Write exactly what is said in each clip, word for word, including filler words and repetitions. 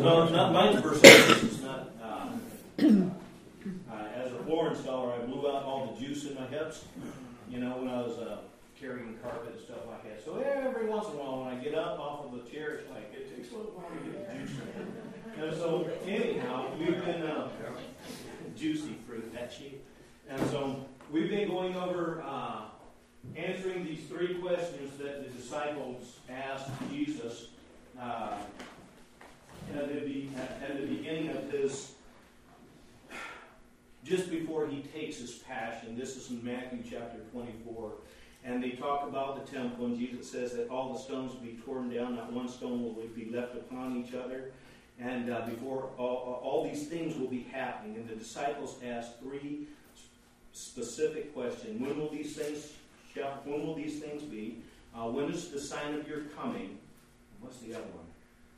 No, not mine's verse six. It's not. Uh, uh, as a Warren scholar, I blew out all the juice in my hips. You know, when I was uh, carrying carpet and stuff like that. So every once in a while, when I get up off of the chair, it's like it takes a little while to get the juice in. And so, anyhow, we've been uh, juicy fruit that shape. And so we've been going over uh, answering these three questions that the disciples asked Jesus uh, at, the, at the beginning of his, just before he takes his passion. This is in Matthew chapter twenty-four. And they talk about the temple, and Jesus says that all the stones will be torn down, not one stone will be left upon each other. And uh, before all, all these things will be happening. And the disciples asked three specific questions. When will these things shall, when will these things be? Uh, when is the sign of your coming? What's the other one?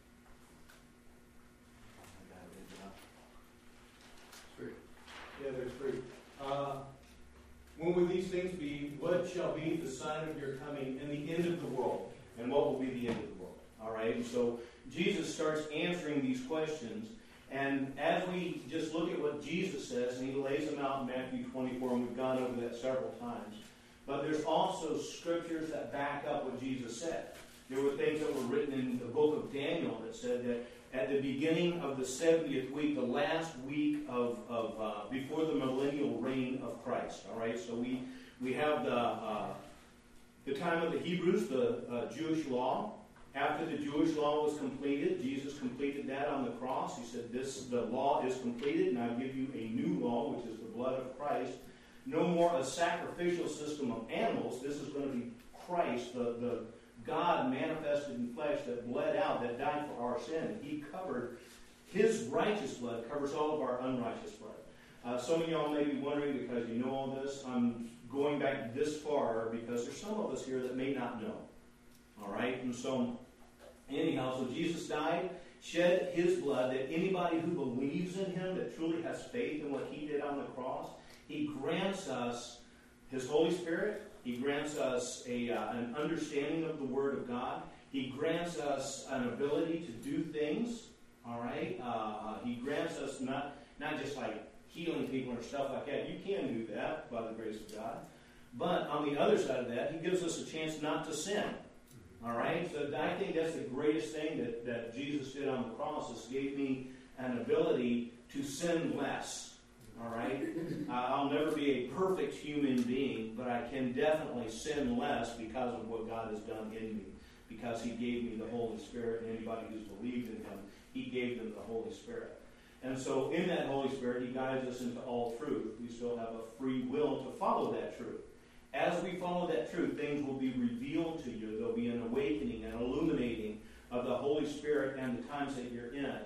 Three. Yeah, there's three. Uh, when will these things be? What shall be the sign of your coming and the end of the world? And what will be the end of the world? All right. And so Jesus starts answering these questions. And as we just look at what Jesus says, and he lays them out in Matthew twenty-four, and we've gone over that several times. But there's also scriptures that back up what Jesus said. There were things that were written in the book of Daniel that said that at the beginning of the seventieth week, the last week of, of uh, before the millennial reign of Christ. All right, so we we have the uh, the time of the Hebrews, the uh, Jewish law. After the Jewish law was completed, Jesus completed that on the cross. He said, "This the law is completed, and I give you a new law, which is the blood of Christ. No more a sacrificial system of animals. This is going to be Christ, the the." God manifested in flesh that bled out, that died for our sin. He covered, his righteous blood covers all of our unrighteous blood. Uh, some of y'all may be wondering, because you know all this, I'm going back this far because there's some of us here that may not know. All right? And so, anyhow, so Jesus died, shed his blood, that anybody who believes in him, that truly has faith in what he did on the cross, he grants us his Holy Spirit. He grants us a, uh, an understanding of the Word of God. He grants us an ability to do things. All right? Uh, he grants us not, not just like healing people or stuff like that. You can do that by the grace of God. But on the other side of that, he gives us a chance not to sin. All right? So I think that's the greatest thing that, that Jesus did on the cross, is gave me an ability to sin less. All right? Uh, I'll never be a perfect human being, but I can definitely sin less because of what God has done in me. Because he gave me the Holy Spirit, and anybody who's believed in him, he gave them the Holy Spirit. And so in that Holy Spirit, he guides us into all truth. We still have a free will to follow that truth. As we follow that truth, things will be revealed to you. There'll be an awakening, an illuminating of the Holy Spirit and the times that you're in.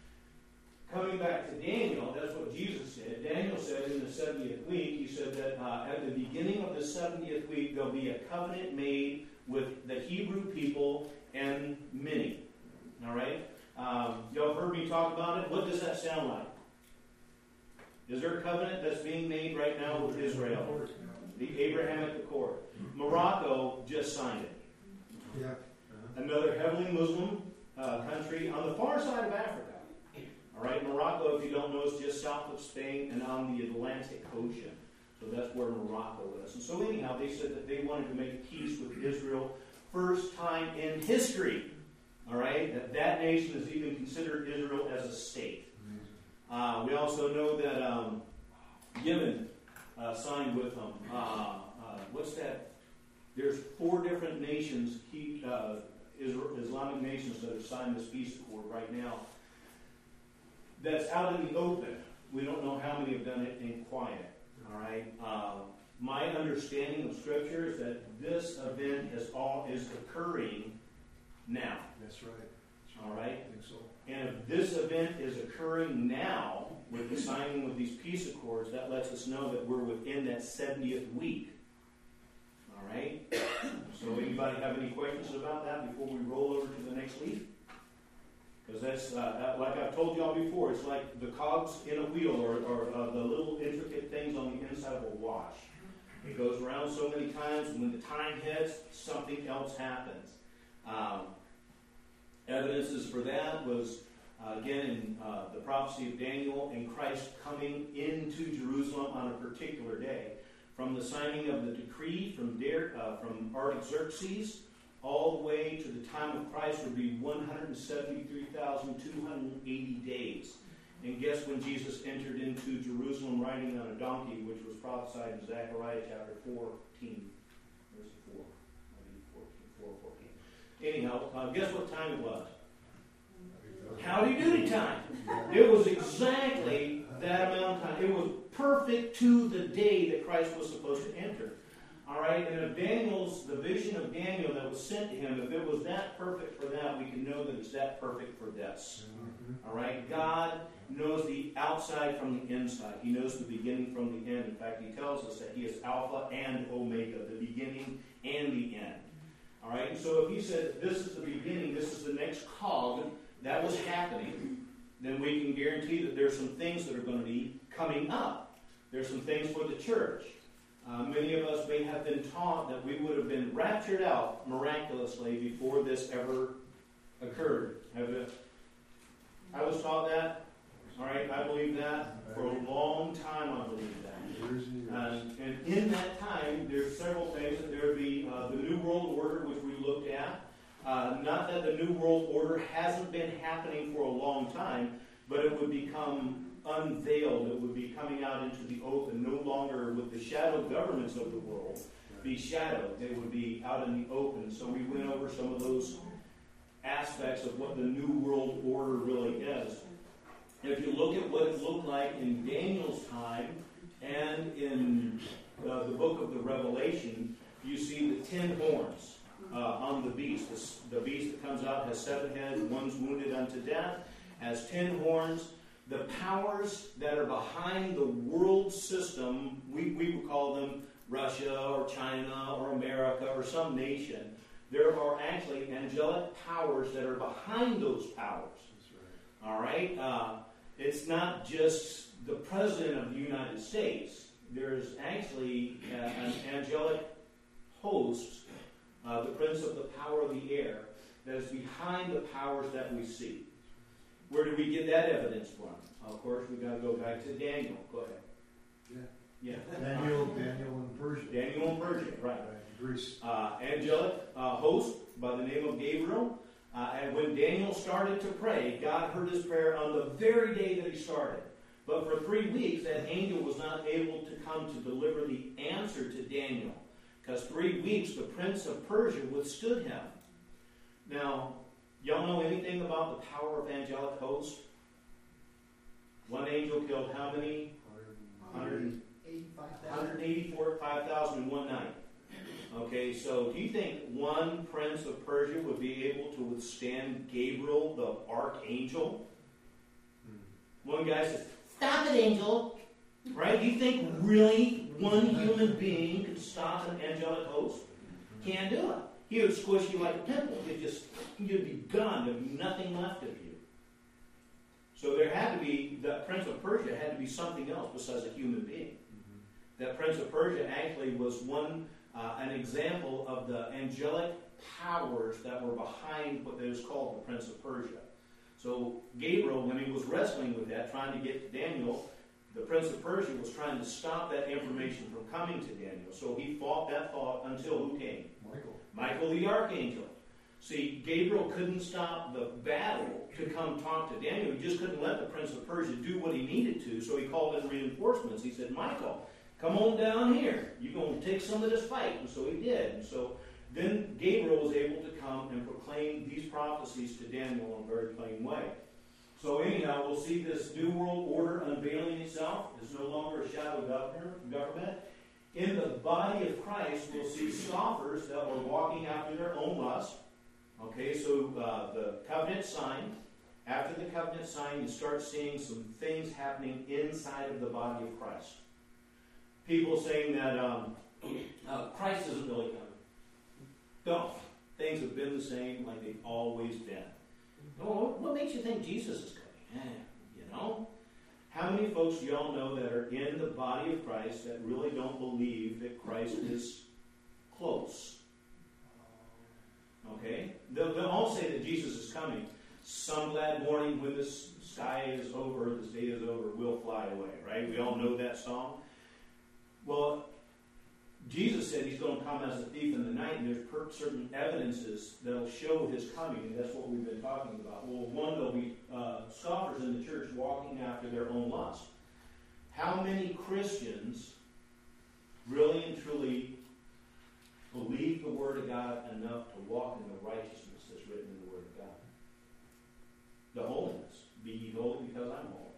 Coming back to Daniel, that's what Jesus said. Daniel said in the seventieth week, he said that uh, at the beginning of the seventieth week, there'll be a covenant made with the Hebrew people and many. All right? Um, y'all heard me talk about it. What does that sound like? Is there a covenant that's being made right now with Israel? The Abrahamic Accord. Morocco just signed it. Yeah. Another heavily Muslim uh, country on the far side of Africa. All right, Morocco, if you don't know, is just south of Spain and on the Atlantic Ocean. So that's where Morocco is. And so anyhow, they said that they wanted to make peace with Israel. First time in history, all right, that that nation has even considered Israel as a state. Uh, we also know that um, Yemen uh, signed with them. Uh, uh, what's that? There's four different nations, he, uh, Islamic nations, that have signed this peace accord right now. That's out in the open. We don't know how many have done it in quiet. All right. Uh, my understanding of Scripture is that this event is all is occurring now. That's right. That's all right. I think so. And if this event is occurring now with the signing of these peace accords, that lets us know that we're within that seventieth week. All right. So, anybody have any questions about that before we roll over to the next week? Because that's, uh, like I've told y'all before, it's like the cogs in a wheel, or, or uh, the little intricate things on the inside of a watch. It goes around so many times, and when the time hits, something else happens. Um, evidences for that was Uh, again, in uh, the prophecy of Daniel and Christ coming into Jerusalem on a particular day. From the signing of the decree from, Der, uh, from Artaxerxes all the way to the time of Christ would be one hundred seventy-three thousand two hundred eighty days. And guess when Jesus entered into Jerusalem riding on a donkey, which was prophesied in Zechariah chapter fourteen. Where's it four? Maybe fourteen, four, fourteen. Anyhow, uh, guess what time it was? Howdy doody time. It was exactly that amount of time. It was perfect to the day that Christ was supposed to enter. All right, and if Daniel's, the vision of Daniel that was sent to him, if it was that perfect for that, we can know that it's that perfect for us. Mm-hmm. All right, God knows the outside from the inside. He knows the beginning from the end. In fact, he tells us that he is Alpha and Omega, the beginning and the end. All right, so if he said this is the beginning, this is the next cog that was happening, then we can guarantee that there's some things that are going to be coming up. There's some things for the church. Uh, many of us may have been taught that we would have been raptured out miraculously before this ever occurred. Have it? I was taught that. All right, I believe that. For a long time I believe that. Um, and in that time, there's several things. There would be uh, the New World Order, which we looked at. Uh, not that the New World Order hasn't been happening for a long time, but it would become unveiled. It would be coming out into the open, no longer with the shadow governments of the world be shadowed. They would be out in the open. So we went over some of those aspects of what the New World Order really is. If you look at what it looked like in Daniel's time and in uh, the book of the Revelation, you see the ten horns uh, on the beast. The, the beast that comes out has seven heads, one's wounded unto death, has ten horns. The powers that are behind the world system, we, we would call them Russia or China or America or some nation. There are actually angelic powers that are behind those powers. That's right. All right? Uh, it's not just the President of the United States. There's actually uh, an angelic host, uh, the Prince of the Power of the Air, that is behind the powers that we see. Where do we get that evidence from? Of course, we've got to go back to Daniel. Go ahead. Yeah. Yeah. Daniel, Daniel and Persia. Daniel and Persia, right. right. Greece. Uh, angelic uh, host by the name of Gabriel. Uh, and when Daniel started to pray, God heard his prayer on the very day that he started. But for three weeks, that angel was not able to come to deliver the answer to Daniel. Because three weeks, the prince of Persia withstood him. Now, y'all know anything about the power of angelic hosts? One angel killed how many? one hundred eighty-four, five thousand in one night. Okay, so do you think one prince of Persia would be able to withstand Gabriel, the archangel? Hmm. One guy says, "Stop it, angel." Right? Do you think really one human being could stop an angelic host? Can't do it. He would squish you like a pimple. You'd just, you'd be gone. There'd be nothing left of you. So there had to be, the Prince of Persia had to be something else besides a human being. Mm-hmm. That Prince of Persia actually was one, uh, an example of the angelic powers that were behind what is called the Prince of Persia. So Gabriel, when he was wrestling with that, trying to get to Daniel, the Prince of Persia was trying to stop that information from coming to Daniel. So he fought that thought until who came? Michael. Michael the archangel. See, Gabriel couldn't stop the battle to come talk to Daniel. He just couldn't let the Prince of Persia do what he needed to, so he called in reinforcements. He said, "Michael, come on down here. You're going to take some of this fight." And so he did. And so then Gabriel was able to come and proclaim these prophecies to Daniel in a very plain way. So anyhow, we'll see this New World Order unveiling itself. It's no longer a shadow government. In the body of Christ, we'll see scoffers that were walking after their own lust. Okay, so uh, the covenant sign. After the covenant sign, you start seeing some things happening inside of the body of Christ. People saying that um, uh, Christ isn't really coming. Don't. Things have been the same like they've always been. Oh, what makes you think Jesus is coming? Eh, you know? How many folks do y'all know that are in the body of Christ that really don't believe that Christ is close? Okay? They'll, they'll all say that Jesus is coming. some glad morning when the sky is over, this day is over, we'll fly away, right? We all know that song. Well, Jesus said he's going to come as a thief in the night, and there's per- certain evidences that'll show his coming, and that's what we've been talking about. Well, one, there'll be uh, scoffers in the church walking after their own lust. How many Christians really and truly believe the Word of God enough to walk in the righteousness that's written in the Word of God? The holiness. Be ye holy because I'm holy.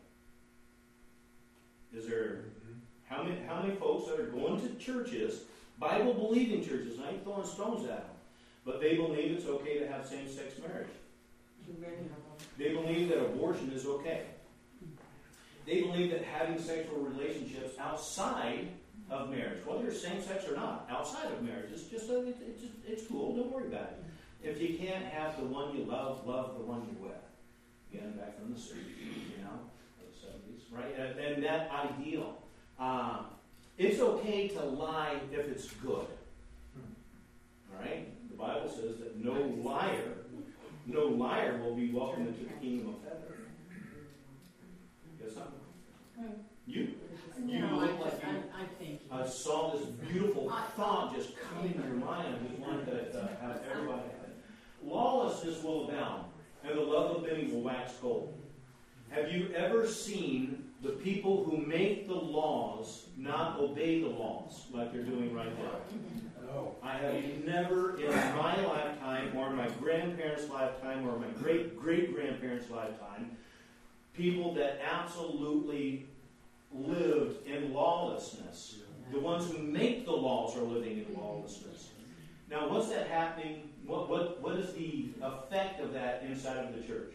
Is there... How many, how many folks that are going to churches, Bible-believing churches, and I ain't throwing stones at them, but they believe it's okay to have same-sex marriage. They believe that abortion is okay. They believe that having sexual relationships outside of marriage, whether you're same-sex or not, outside of marriage, it's just, a, it, it's, just it's cool, don't worry about it. If you can't have the one you love, love the one you're with. Again, back from the sixties, you know, or the seventies, right? And, and that ideal. Uh, it's okay to lie if it's good. All right? The Bible says that no liar, no liar will be welcomed into the kingdom of heaven. Guess something? You? You no, look I like just, you. I, I think. I saw this beautiful thought just come into your mind. I just wanted to uh, have everybody have it. Lawlessness will abound, and the love of many will wax cold. Have you ever seen the people who make the laws not obey the laws like they're doing right now? No. I have never in my lifetime or my grandparents' lifetime or my great-great-grandparents' lifetime people that absolutely lived in lawlessness. The ones who make the laws are living in lawlessness. Now, what's that happening? What, what, what is the effect of that inside of the church?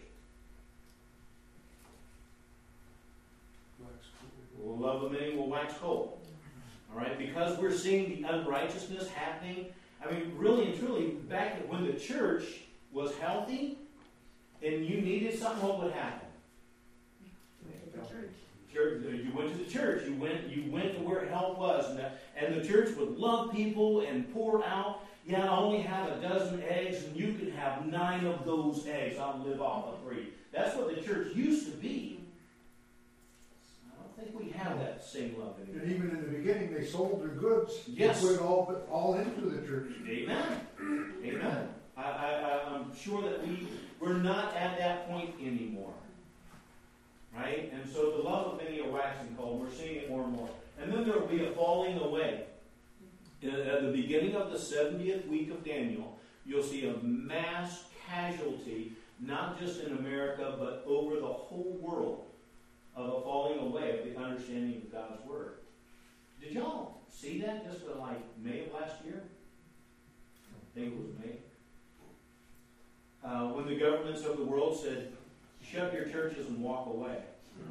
The love of many will wax cold. All right? Because we're seeing the unrighteousness happening. I mean, really and truly, back when the church was healthy and you needed something, what would happen? Church. Church, you went to the church. You went. You went to where help was, and the, and the church would love people and pour out. Yeah, I only have a dozen eggs, and you can have nine of those eggs. I'll live off of three. That's what the church used to be. I don't think we have that same love anymore. And even in the beginning, they sold their goods. Yes. They put it all, all into the church. Amen. Amen. I, I, I'm sure that we we're not at that point anymore. Right? And so the love of many are waxing cold. We're seeing it more and more. And then there will be a falling away. At the beginning of the seventieth week of Daniel, you'll see a mass casualty, not just in America, but over the whole world, of a falling away of the understanding of God's Word. Did y'all see that just in like May of last year? I think it was May. Uh, when the governments of the world said, shut your churches and walk away.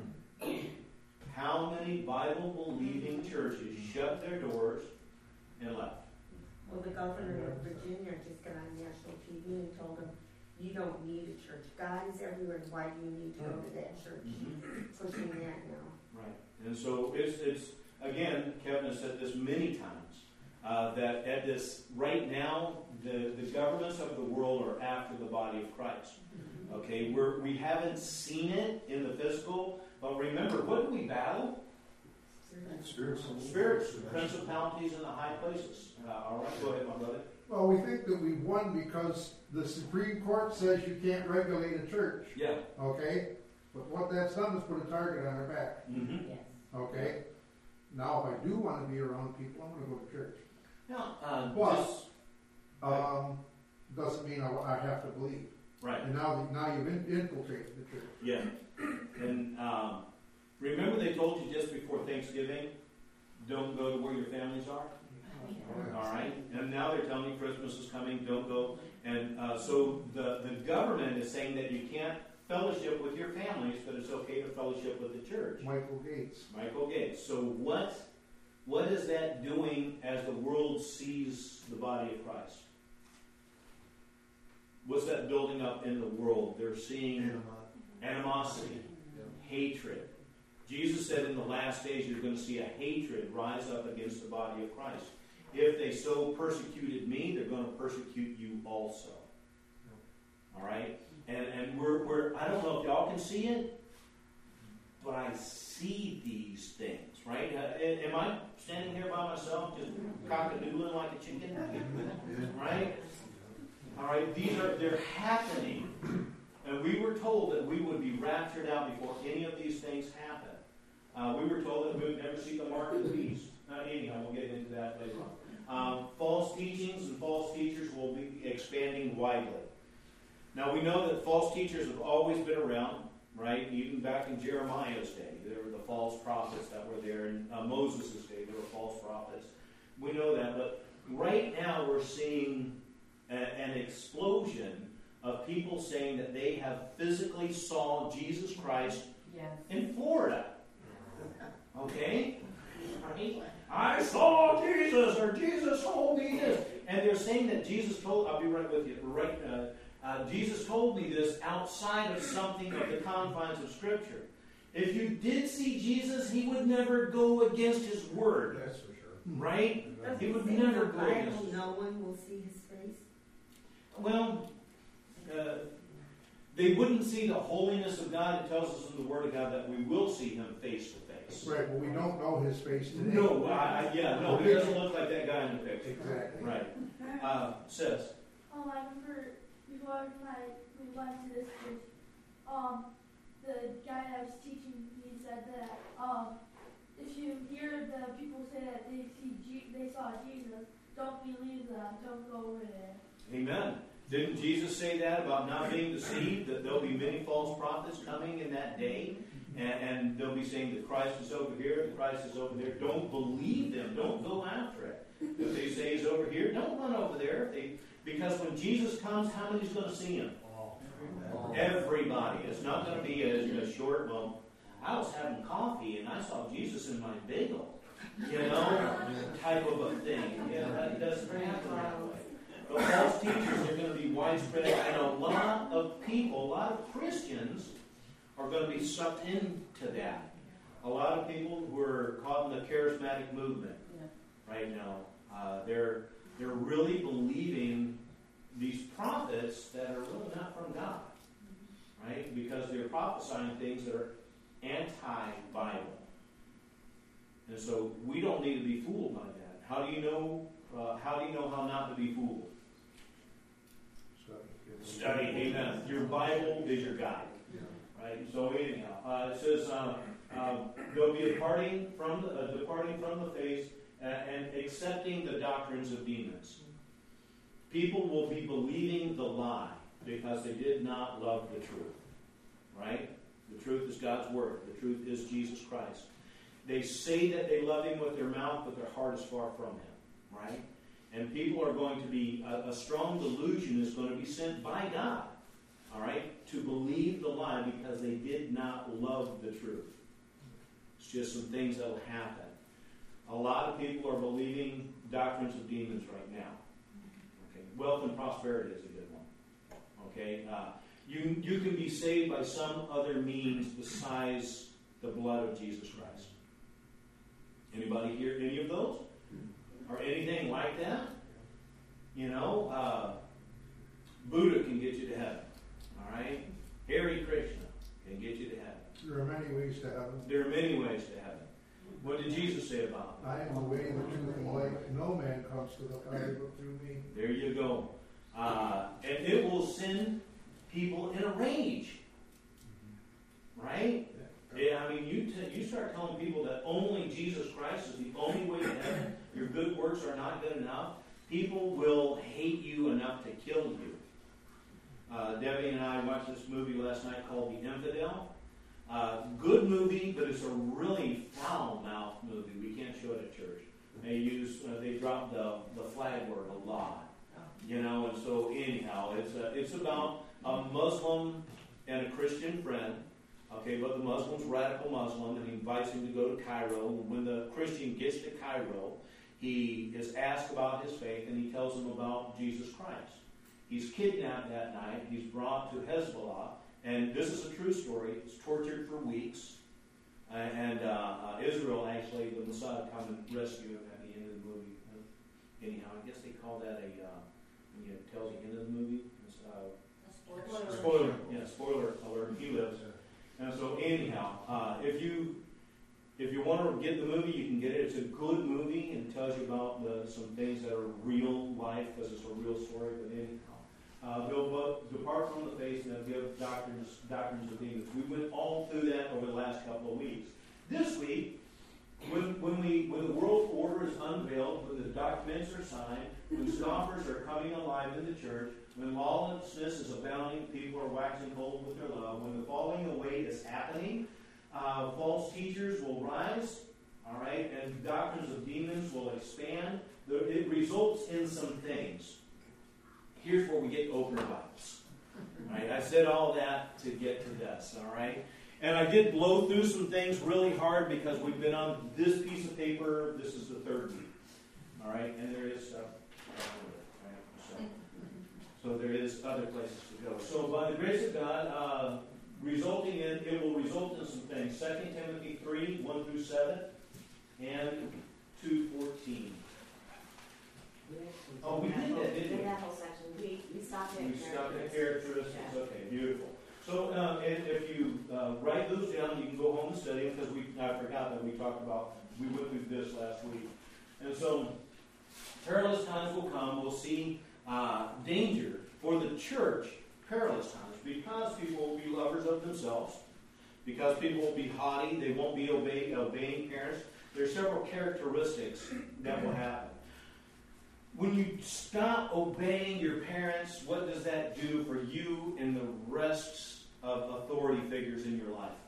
How many Bible-believing churches shut their doors and left? Well, the governor of Virginia just got on national T V and told him, you don't need a church. God is everywhere. Why do you need to go to that church? Mm-hmm. Pushing that now. Right. And so it's, it's again, Kevin has said this many times, uh, that at this, right now, the, the governments of the world are after the body of Christ. Okay, we're, we haven't seen it in the physical, but remember, what do we battle? Spirits. Spirits, principalities in the high places. Uh, all right, go ahead, my brother. Well, we think that we won because the Supreme Court says you can't regulate a church. Yeah. Okay? But what that's done is put a target on our back. Mm-hmm. Yes. Okay? Now, if I do want to be around people, I'm going to go to church. Now, uh, Plus, just, um, doesn't mean I, I have to believe. right. And now, now you've in, infiltrated the church. Yeah. And um, remember they told you just before Thanksgiving, don't go to where your families are? All right. And now they're telling you Christmas is coming, don't go. And uh, so the, the government is saying that you can't fellowship with your families, but it's okay to fellowship with the church. Michael Gates. Michael Gates. So what what is that doing as the world sees the body of Christ? What's that building up in the world? They're seeing animosity, hatred. Jesus said in the last days you're going to see a hatred rise up against the body of Christ. If they so persecuted me, they're going to persecute you also. All right? And, and we're, we're, I don't know if y'all can see it, but I see these things, right? Uh, am I standing here by myself, just cock-a-doodling like a chicken? Right? All right, these are, they're happening. And we were told that we would be raptured out before any of these things happen. Uh, we were told that we would never see the mark of the beast. Now, anyhow, we'll get into that later on. Um, false teachings and false teachers will be expanding widely. Now, we know that false teachers have always been around, right? Even back in Jeremiah's day, there were the false prophets that were there. In uh, Moses' day, there were false prophets. We know that. But right now, we're seeing a, an explosion of people saying that they have physically saw Jesus Christ yes. in Florida. Okay? Right? I saw Jesus, or Jesus told me this. And they're saying that Jesus told, I'll be right with you, right, uh, uh, Jesus told me this outside of something of the confines of Scripture. If you did see Jesus, he would never go against his word. That's for sure. Right? Does He it would say never in the go against Bible his no one will see his face? Well, uh, they wouldn't see the holiness of God. It tells us in the Word of God that we will see him face to face. Right, but we don't know his face today. No, I, I, yeah, no, he doesn't look like that guy in the picture. Exactly. Right. Uh, says, Um, I remember before when I we went to this church, um, the guy that was teaching, he said that um, if you hear the people say that they see G- they saw Jesus, don't believe them. Don't go over there. amen. Didn't Jesus say that about not being deceived, that there'll be many false prophets coming in that day, and, and they'll be saying that Christ is over here, that Christ is over there. Don't believe them. Don't go after it. If they say he's over here, don't run over there. If they, because when Jesus comes, how many's going to see him? Everybody. It's not going to be a, a short, well, I was having coffee and I saw Jesus in my bagel, you know, type of a thing. You know, that doesn't happen that way. But false teachers are going to be widespread, and a lot of people, a lot of Christians are going to be sucked into that. A lot of people who are caught in the charismatic movement right now, uh, they're they're really believing these prophets that are really not from God, right? Because they're prophesying things that are anti-Bible. And so we don't need to be fooled by that. How do you know? Uh, how do you know how not to be fooled? Study, amen. Your Bible is your guide, right? So anyhow, uh, it says uh, uh, there'll be a parting from the, uh, departing from the faith uh, and accepting the doctrines of demons. People will be believing the lie because they did not love the truth, right? The truth is God's word. The truth is Jesus Christ. They say that they love him with their mouth, but their heart is far from him, right? And people are going to be, a, a strong delusion is going to be sent by God, all right, to believe the lie because they did not love the truth. It's just some things that will happen. A lot of people are believing doctrines of demons right now. Okay, wealth and prosperity is a good one. Okay, uh, you you can be saved by some other means besides the blood of Jesus Christ. Anybody hear any of those? Or anything like that? You know, uh, Buddha can get you to heaven. All right? Hare Krishna can get you to heaven. There are many ways to heaven. There are many ways to heaven. What did Jesus say about it? I am the way, the truth, and the life. No man comes to the Father but through me. There you go. Uh, and it will send people in a rage. Right? Yeah, I mean, you t- you start telling people that only Jesus Christ is the only way to heaven, your good works are not good enough, people will hate you enough to kill you. Uh, Debbie and I watched this movie last night called The Infidel. Uh, good movie, but it's a really foul-mouthed movie. We can't show it at church. They use, uh, they drop the, the flag word a lot. You know, and so anyhow, it's uh, it's about a Muslim and a Christian friend. Okay, but the Muslim's radical Muslim, and he invites him to go to Cairo. When the Christian gets to Cairo, he is asked about his faith, and he tells him about Jesus Christ. He's kidnapped that night. He's brought to Hezbollah, and this is a true story. He's tortured for weeks, uh, and uh, uh, Israel actually, the Mossad come and rescue him at the end of the movie. Uh, anyhow, I guess they call that a uh, when you tell the end of the movie. It's, uh, A Spoiler, yeah, spoiler alert, he lives. And so anyhow, uh, if you if you want to get the movie, you can get it. It's a good movie and tells you about the, some things that are real life, because it's a real story. But anyhow, uh, they'll both depart from the faith and they'll give doctrines, doctrines of demons. We went all through that over the last couple of weeks. This week, when when we when the world order is unveiled, when the documents are signed, when scoffers are coming alive in the church, when lawlessness is abounding, people are waxing cold with their love, when the falling away is happening, uh, false teachers will rise, all right, and doctrines of demons will expand. It results in some things. Here's where we get open Bibles. All right, I said all that to get to this, all right? And I did blow through some things really hard because we've been on this piece of paper. This is the third week, all right? And there is stuff. So, so there is other places to go. So by the grace of God, uh, resulting in, it will result in some things. Second Timothy three, one through seven, and two fourteen. Oh, we did that, didn't we? That whole section. We, we stopped at We characteristics. stopped at characteristics. Yeah. Okay, beautiful. So um, and if you uh, write those down, you can go home and study them, because we I forgot that we talked about, we went through this last week. And so perilous times will come. We'll see uh, danger for the church, perilous times, because people will be lovers of themselves, because people will be haughty, they won't be obey, obeying parents. There's several characteristics that will happen. When you stop obeying your parents, what does that do for you and the rest of authority figures in your life?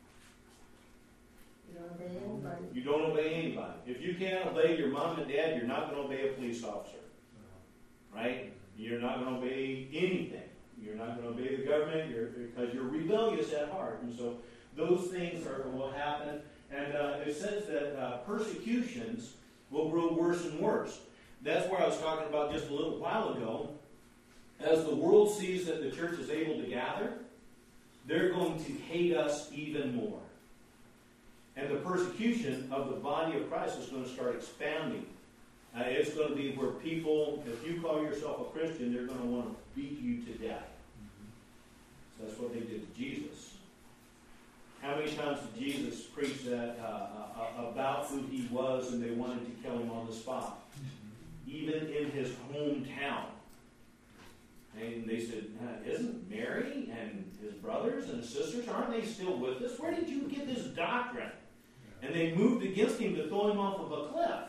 You don't obey anybody. You don't obey anybody. If you can't obey your mom and dad, you're not going to obey a police officer. Right? You're not going to obey anything. You're not going to obey the government you're, because you're rebellious at heart. And so those things are will happen. And uh, it says that uh, persecutions will grow worse and worse. That's where I was talking about just a little while ago. As the world sees that the church is able to gather, they're going to hate us even more. And the persecution of the body of Christ is going to start expanding. Uh, it's going to be where people, if you call yourself a Christian, they're going to want to beat you to death. So that's what they did to Jesus. How many times did Jesus preach that uh, uh, about who he was, and they wanted to kill him on the spot? Even in his hometown. And they said, isn't Mary and his brothers and his sisters, aren't they still with us? Where did you get this doctrine? And they moved against him to throw him off of a cliff.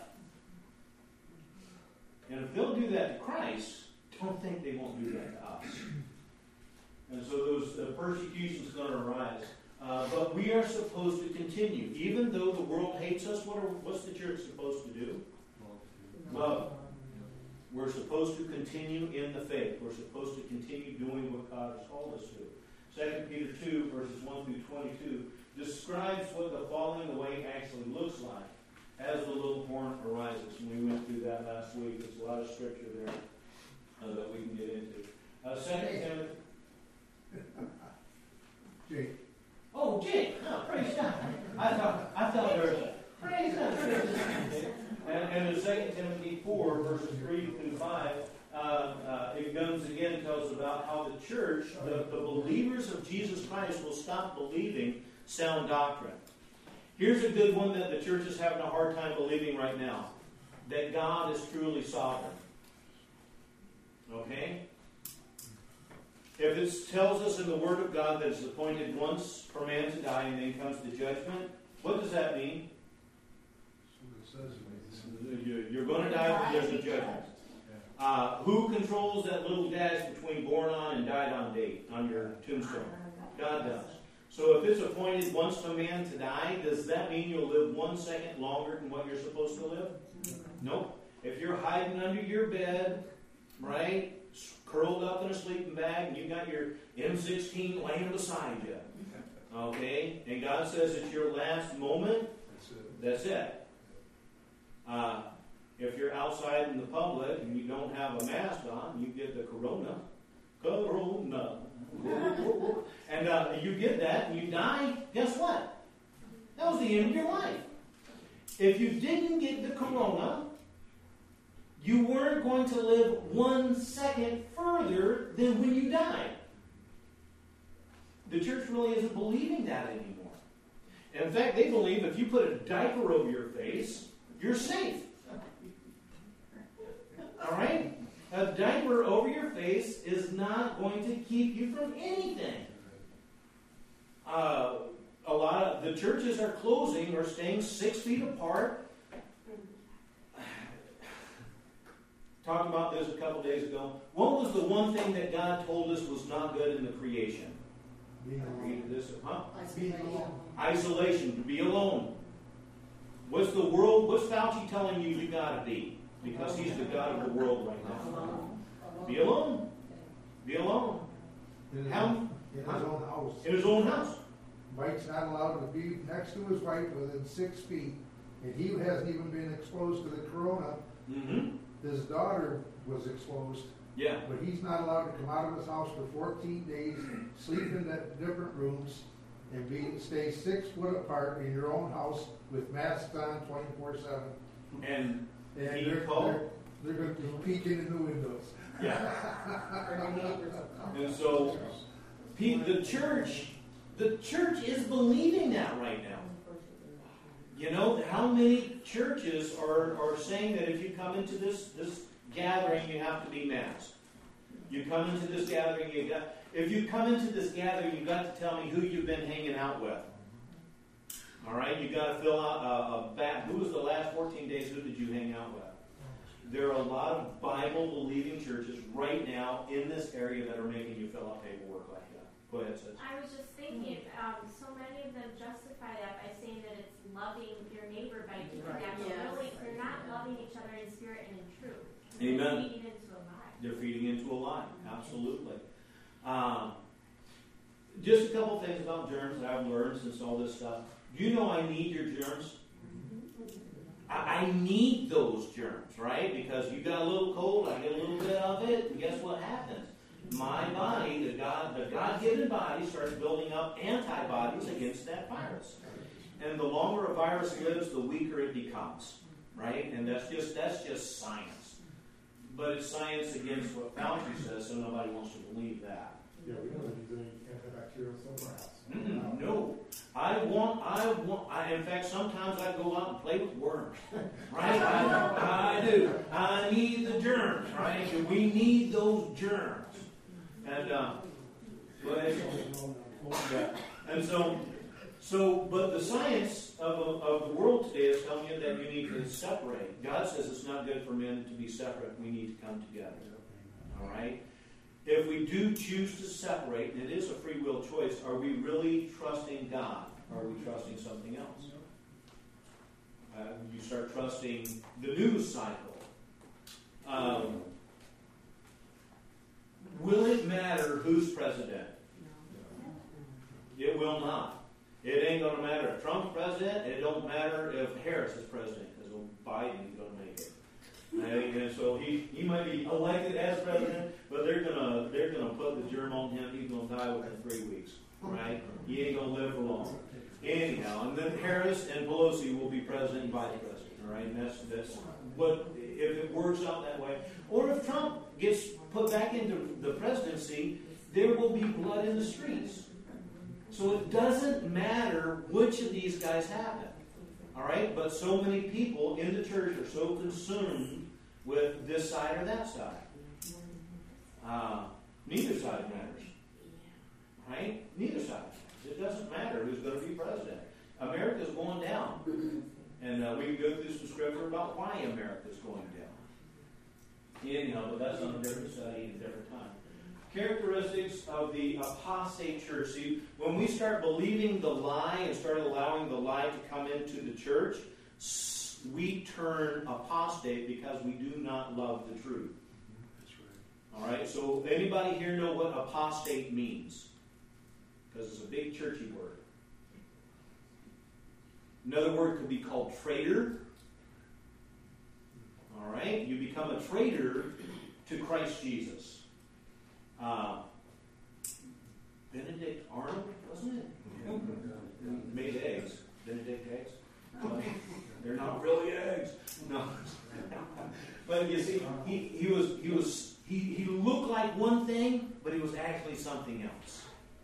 And if they'll do that to Christ, don't think they won't do that to us. And so those the persecution's going to arise. Uh, but we are supposed to continue. Even though the world hates us, what are, what's the church supposed to do? Love. We're supposed to continue in the faith. We're supposed to continue doing what God has called us to. Second Peter two, verses one through twenty-two, describes what the falling away actually looks like as the little horn arises. And we went through that last week. There's a lot of scripture there uh, that we can get into. Uh, Second Timothy. Jake. Oh, Jake! Oh, praise God! I thought I thought there was praise God. And, and in Second Timothy four, verses three through five, uh, uh, it comes again and tells about how the church, the, the believers of Jesus Christ, will stop believing sound doctrine. Here's a good one that the church is having a hard time believing right now: that God is truly sovereign. Okay? If it tells us in the Word of God that it's appointed once for man to die and then comes the judgment, what does that mean? You're going to die, but there's a judgment. Uh, who controls that little dash between born on and died on date on your tombstone? God does. So if it's appointed once for man to die, does that mean you'll live one second longer than what you're supposed to live? Nope. If you're hiding under your bed, right, curled up in a sleeping bag, and you got your M sixteen laying beside you, okay, and God says it's your last moment, that's it. Uh, if you're outside in the public and you don't have a mask on, you get the corona. Corona. and uh, you get that and you die, guess what? That was the end of your life. If you didn't get the corona, you weren't going to live one second further than when you died. the church really isn't believing that anymore. In fact, they believe if you put a diaper over your face, you're safe. All right? A diaper over your face is not going to keep you from anything. Uh, a lot of the churches are closing or staying six feet apart. Talked about this a couple days ago. What was the one thing that God told us was not good in the creation? Read this, huh? Isolation, to be alone. What's the world, what's Fauci telling you you gotta be? Because he's the God of the world right now. Be alone. Be alone. In his, How? own, in his own house. In his own house. Mike's not allowed to be next to his wife within six feet, and he hasn't even been exposed to the corona. Mm-hmm. His daughter was exposed, Yeah. but he's not allowed to come out of his house for fourteen days, sleep in the different rooms, and be stay six foot apart in your own house with masks on twenty-four seven. And And he they're, called. they're, they're going to be peeking in the windows. Yeah. Or their neighbors will come. And so, pe- the church, the church is believing that right now. You know, how many churches are, are saying that if you come into this, this gathering, you have to be masked? You come into this gathering, you got, if you come into this gathering, you've got to tell me who you've been hanging out with. All right, you've got to fill out a, a back. Who was the last fourteen days? Who did you hang out with? There are a lot of Bible-believing churches right now in this area that are making you fill out paperwork like that. Go ahead, sis. I was just thinking, um, so many of them justify that by saying that it's loving your neighbor by doing Right. that. But Yes. really, they're not loving each other in spirit and in truth. Amen. They're feeding into a lie. They're feeding into a lie. Absolutely. Um, just a couple things about germs that I've learned since all this stuff. Do you know I need your germs? I, I need those germs, right? Because you got a little cold, I get a little bit of it, and guess what happens? My body, the God, the God-given body, starts building up antibodies against that virus. And the longer a virus lives, the weaker it becomes, right? And that's just that's just science. But it's science against what Fauci says, so nobody wants to believe that. Yeah, we don't use any antibacterial somewhere else. Mm-mm, no, I want, I want, I, in fact, sometimes I go out and play with worms, right? I, I do. I need the germs, right? And we need those germs. And, uh, but, yeah. And so, so, but the science of, of the world today is telling you that you need to separate. God says it's not good for men to be separate. We need to come together. All right? If we do choose to separate, and it is a free will choice, are we really trusting God? Or are we trusting something else? Uh, you start trusting the news cycle. Um, will it matter who's president? It will not. It ain't going to matter if Trump's president. It don't matter if Harris is president, because Biden is going to make it. And, and so he, he might be elected as president, but they're gonna they're gonna put the germ on him. He's gonna die within three weeks, right? He ain't gonna live for long. Anyhow, and then Harris and Pelosi will be president and vice president, all right? And that's that's what if it works out that way, or if Trump gets put back into the presidency, there will be blood in the streets. So it doesn't matter which of these guys have it. All right, but so many people in the church are so consumed with this side or that side. Uh, neither side matters. Right? Neither side matters. It doesn't matter who's going to be president. America's going down. And uh, we can go through some scripture about why America's going down. Anyhow, but that's on a different study at a different time. Characteristics of the apostate church. See, when we start believing the lie and start allowing the lie to come into the church, we turn apostate because we do not love the truth. All right, so anybody here know what apostate means? Because it's a big churchy word. Another word could be called traitor. All right, you become a traitor to Christ Jesus. Uh, Benedict Arnold, wasn't it? Made eggs. Benedict eggs. Well, they're not really eggs. No. But you see, he, he was he was he, he looked like one thing, but he was actually something else.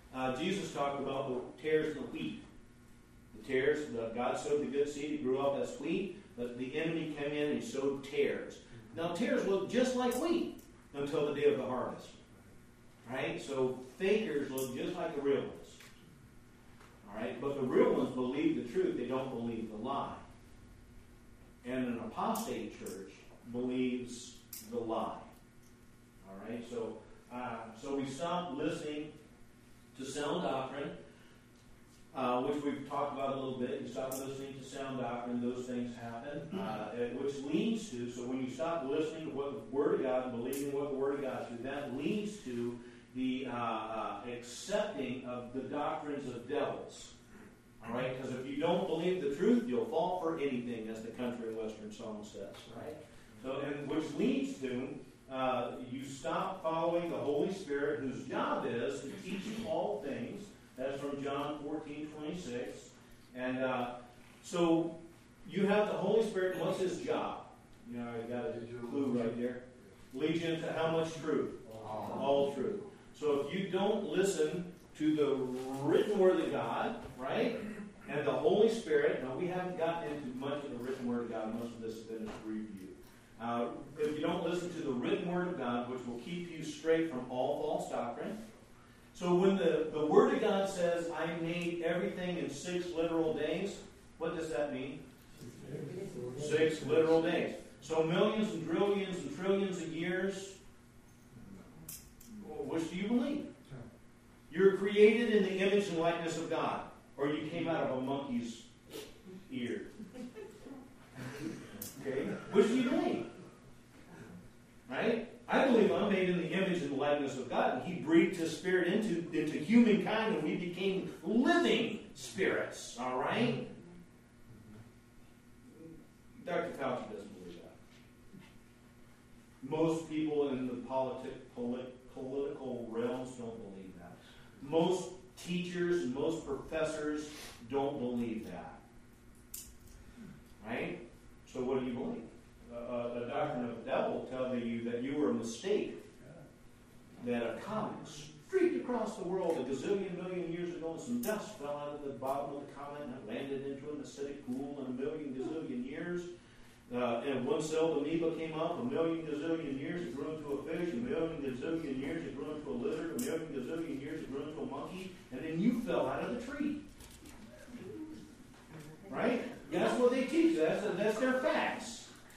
Uh, Jesus talked about the tares and the wheat. The tares, the, God sowed the good seed, it grew up as wheat, but the enemy came in and he sowed tares. Now tares look just like wheat until the day of the harvest. Right? So fakers look just like the real ones. All right? But the real ones believe the truth, they don't believe the lie. And an apostate church believes the lie. All right? So, uh, so we stop listening to sound doctrine, uh, which we've talked about a little bit. You stop listening to sound doctrine, those things happen, uh, which leads to, so when you stop listening to what the Word of God and believing what the Word of God is, that leads to the uh, uh, accepting of the doctrines of devils. All right? Because if you don't believe the truth, you'll fall for anything, as the country and western song says. Right? So, and which leads to uh, you stop following the Holy Spirit, whose job is to teach you all things. That's from John fourteen twenty-six. And uh, so you have the Holy Spirit. And what's his job? You know, I got a clue right there. Leads you into how much truth? All, all truth. So if you don't listen to the written Word of God, right, and the Holy Spirit, now we haven't gotten into much of the written Word of God. Most of this has been a review. Uh, if you don't listen to the written Word of God, which will keep you straight from all false doctrine. So when the, the Word of God says, I made everything in six literal days, what does that mean? Six literal days. So millions and trillions and trillions of years, which do you believe? You're created in the image and likeness of God, or you came out of a monkey's ear. Okay? Which do you believe? Right? I believe I'm made in the image and likeness of God, and He breathed His Spirit into, into humankind, and we became living spirits. All right? Doctor Fauci doesn't believe that. Most people in the politic, polit, political realms don't believe that. Most teachers and most professors don't believe that. Right? So what do you believe? Uh, a doctrine of the devil tells you that you were a mistake, that a comet streaked across the world a gazillion million years ago, and some dust fell out of the bottom of the comet and it landed into an acidic pool in a million gazillion years. Uh, and one celled amoeba came up, a million gazillion years it grew into a fish, a million gazillion years it grew into a lizard, a million gazillion years it grew into a monkey, and then you fell out of the tree. Right? That's what they teach. That's, that's their facts.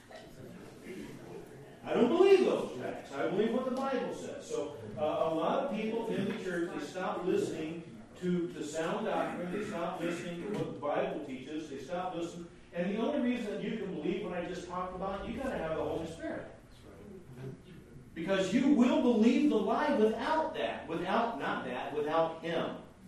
I don't believe those facts. I believe what the Bible says. So uh, a lot of people in the church, they stop listening to, to sound doctrine. They stop listening to what the Bible teaches. They stop listening. And the only reason that you can believe what I just talked about, you got to have the Holy Spirit. Because you will believe the lie without that. Without, not that, without Him.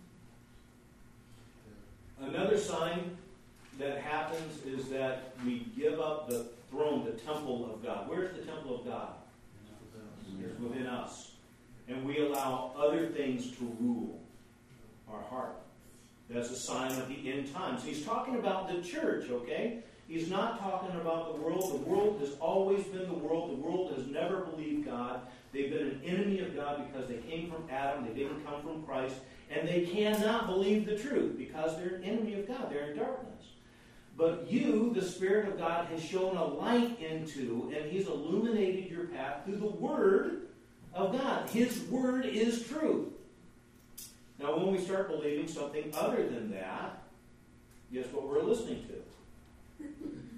Another sign that happens is that we give up the throne, the temple of God. Where's the temple of God? It's within us. And we allow other things to rule our heart. That's a sign of the end times. He's talking about the church, okay? He's not talking about the world. The world has always been the world. The world has never believed God. They've been an enemy of God because they came from Adam. They didn't come from Christ. And they cannot believe the truth because they're an enemy of God. They're in darkness. But you, the Spirit of God, has shown a light into, and He's illuminated your path through the Word of God. His Word is truth. Now, when we start believing something other than that, guess what we're listening to?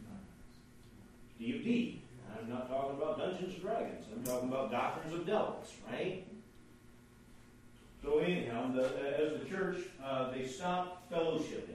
D of D. I'm not talking about Dungeons and Dragons. I'm talking about doctrines of devils, right? So anyhow, the, as the church, uh, they stopped fellowshipping.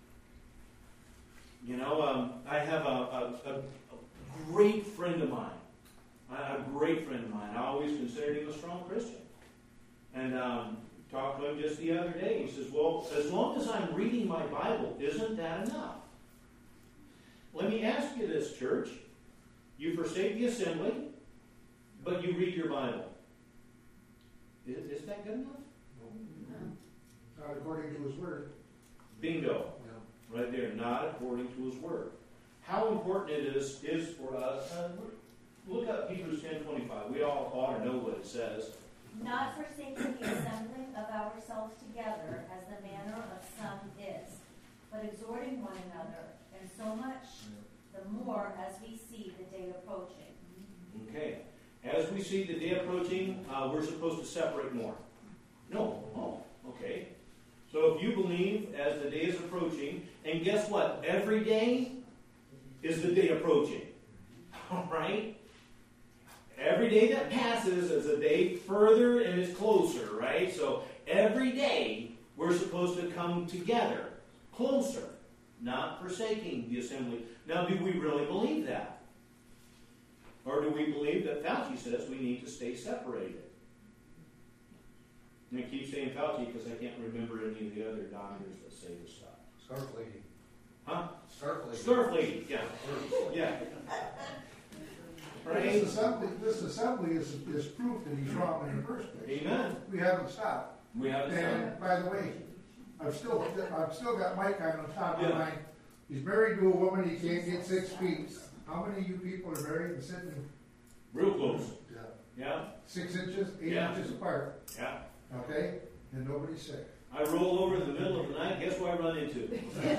You know, um, I have a, a, a great friend of mine. A great friend of mine. I always considered him a strong Christian. And um, talked to him just the other day. He says, well, as long as I'm reading my Bible, isn't that enough? Let me ask you this, church. You forsake the assembly, but you read your Bible. Is, is that good enough? No. Not according to His Word. Bingo. Right there, not according to His Word. How important it is is for us. Uh, look up Hebrews ten twenty-five. We all ought to know what it says. not forsaking the assembling of ourselves together, as the manner of some is, but exhorting one another, and so much the more as we see the day approaching. Okay. As we see the day approaching, uh, we're supposed to separate more. No. Oh, okay. So if you believe as the day is approaching, and guess what? Every day is the day approaching. All right? Every day that passes is a day further and is closer, right? So every day we're supposed to come together, closer, not forsaking the assembly. Now, do we really believe that? Or do we believe that Fauci says we need to stay separated? And I keep saying Fauci because I can't remember any of the other doctors that say this stuff. Scarf lady. Huh? Scarf lady. Scarf lady, yeah. Yeah. Right? This assembly, this assembly is, is proof that he's wrong in the first place. Amen. We haven't stopped. We have a And son. by the way, I've still, I've still got Mike on the top of Yeah. mine. He's married to a woman, he can't get six feet. How many of you people are married and sitting Real close. Yeah. Yeah. six inches, eight Yeah. inches apart, Yeah. okay? And nobody's sick. I roll over in the middle of the night, guess what I run into?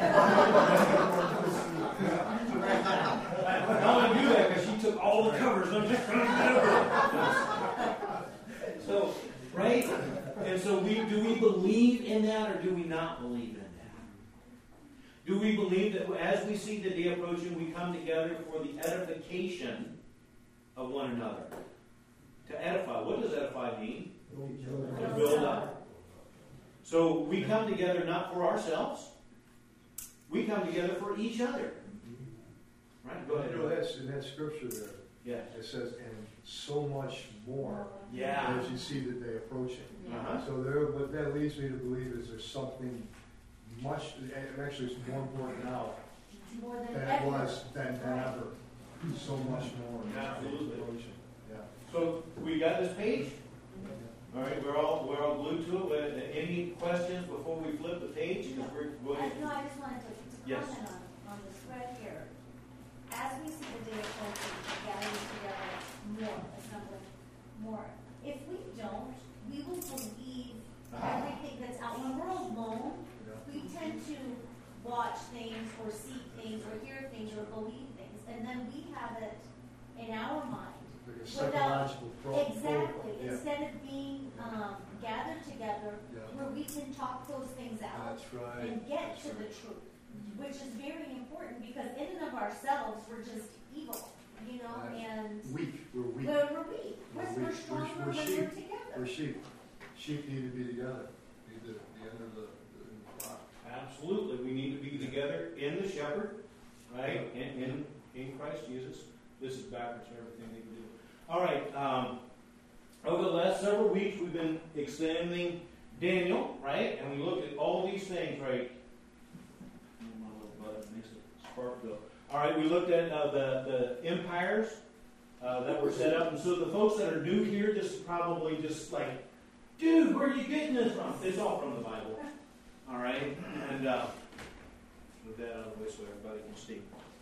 How I do that? Because she took all the covers. I'm just trying to cover. So, right? And so we do we believe in that or do we not believe in that? Do we believe that as we see the day approaching, we come together for the edification of one another? To edify. What does edify mean? To build up. So we come together not for ourselves. We come together for each other. Right? Go ahead. You know, that's in that scripture there. Yeah. It says, and so much more Yeah. as you see the day approaching. Uh-huh. So there, what that leads me to believe is there's something much, and actually it's more important now More than than it ever. was, than, than ever. So much more. Absolutely. Approaching. Yeah. So we got this page. All right, we're all we're all glued to it. Uh, Any questions before we flip the page? Because we're going. I, no, I just wanted to, to Yes. comment on, on the spread here. As we see the day approaching, gathering together more, assembling more. If we don't, we will believe everything that's out. When we're alone, we tend to watch things or see things or hear things or believe things, and then we have it in our mind. Like a Without- psychological pro- Exactly. Yeah. Instead of being um, gathered together, Yeah. where we can talk those things out That's right. and get That's to right. the truth, which is very important because in and of ourselves we're just evil, you know, Right. and Weak. We're weak. we're, we're weak. We're, We're we're weak. stronger We're- we're when sheep. we're together. We're sheep. Sheep need to be together. Be the, the end of the, the flock. Absolutely, we need to be together in the shepherd, right? In in, in Christ Jesus. This is backwards for everything they can do. All right. Um, over the last several weeks, we've been examining Daniel, right? And we looked at all these things, right? My little button makes it spark go. All right, we looked at uh, the the empires uh, that were set up, and so the folks that are new here, this is probably just like, dude, where are you getting this from? It's all from the Bible. All right, and uh, move that out of the way so everybody can see.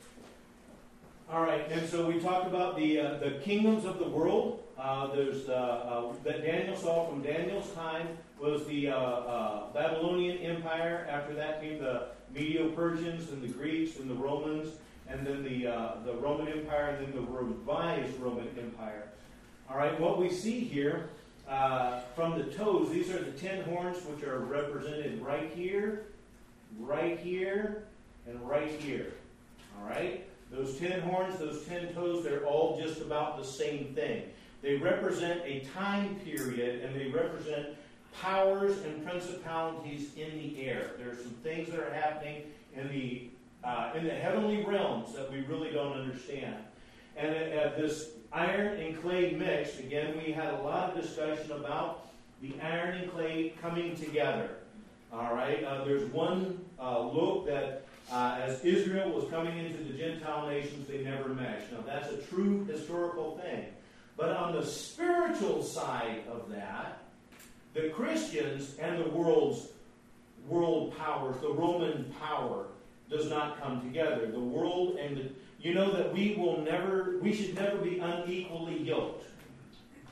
All right, and so we talked about the uh, the kingdoms of the world. Uh, there's uh, uh, that Daniel saw from Daniel's time was the uh, uh, Babylonian Empire. After that came the Medo-Persians and the Greeks and the Romans, and then the uh, the Roman Empire, and then the revised Roman Empire. All right, what we see here uh, from the toes, these are the ten horns, which are represented right here, right here, and right here. All right. Those ten horns, those ten toes, they're all just about the same thing. They represent a time period, and they represent powers and principalities in the air. There are some things that are happening in the uh, in the heavenly realms that we really don't understand. And at, at this iron and clay mix, again, we had a lot of discussion about the iron and clay coming together. All right, uh, there's one uh, look that Uh, as Israel was coming into the Gentile nations, they never meshed. Now, that's a true historical thing. But on the spiritual side of that, the Christians and the world's world powers, the Roman power, does not come together. The world and the, you know that we will never, we should never be unequally yoked.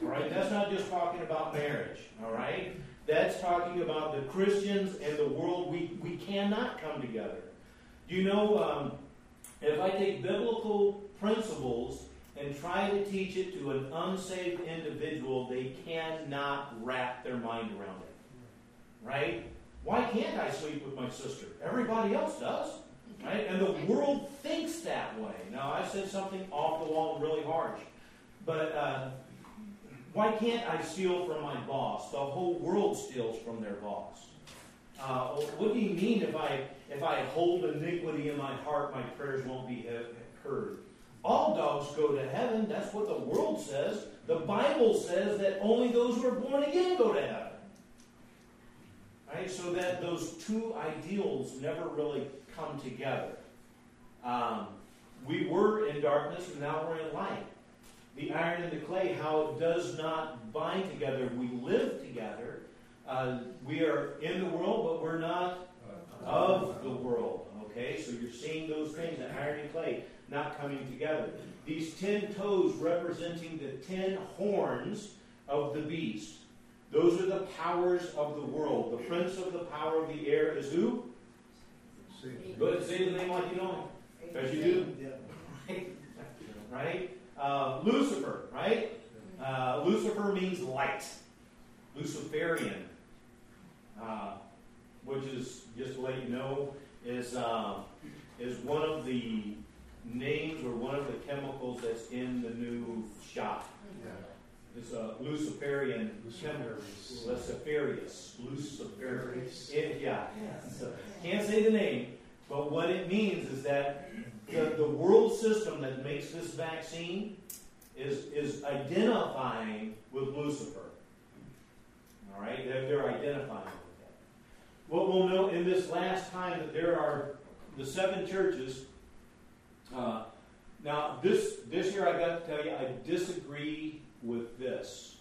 All right, that's not just talking about marriage. All right, that's talking about the Christians and the world. We we cannot come together. Do you know? Um, if I take biblical principles and try to teach it to an unsaved individual, they cannot wrap their mind around it. Right? Why can't I sleep with my sister? Everybody else does. Right? And the world thinks that way. Now, I said something off the wall and really harsh. But uh, why can't I steal from my boss? The whole world steals from their boss. Uh, what do you mean if I if I hold iniquity in my heart, my prayers won't be heard? All dogs go to heaven. That's what the world says. The Bible says that only those who are born again go to heaven. Right? So that those two ideals never really come together. Um, we were in darkness, and now we're in light. The iron and the clay, how it does not bind together. We live together. Uh, we are in the world, but we're not of the world. Okay, so you're seeing those things, the iron and clay, not coming together. These ten toes representing the ten horns of the beast. Those are the powers of the world. The prince of the power of the air is who? Go ahead and say the name like you know him. As you do. Yeah. Right? Uh, Lucifer, right? Uh, Lucifer means light. Luciferian. Uh, which is, just to let you know, is uh, is one of the names or one of the chemicals that's in the new shot. Yeah. It's a Luciferian chemical. Luciferius. Luciferius. It, yeah. So, can't say the name, but what it means is that the, the world system that makes this vaccine is, is identifying with Lucifer. All right? They're, they're identifying with that. What we'll know in this last time that there are the seven churches. Uh, now, this, this year I got to tell you, I disagree with this.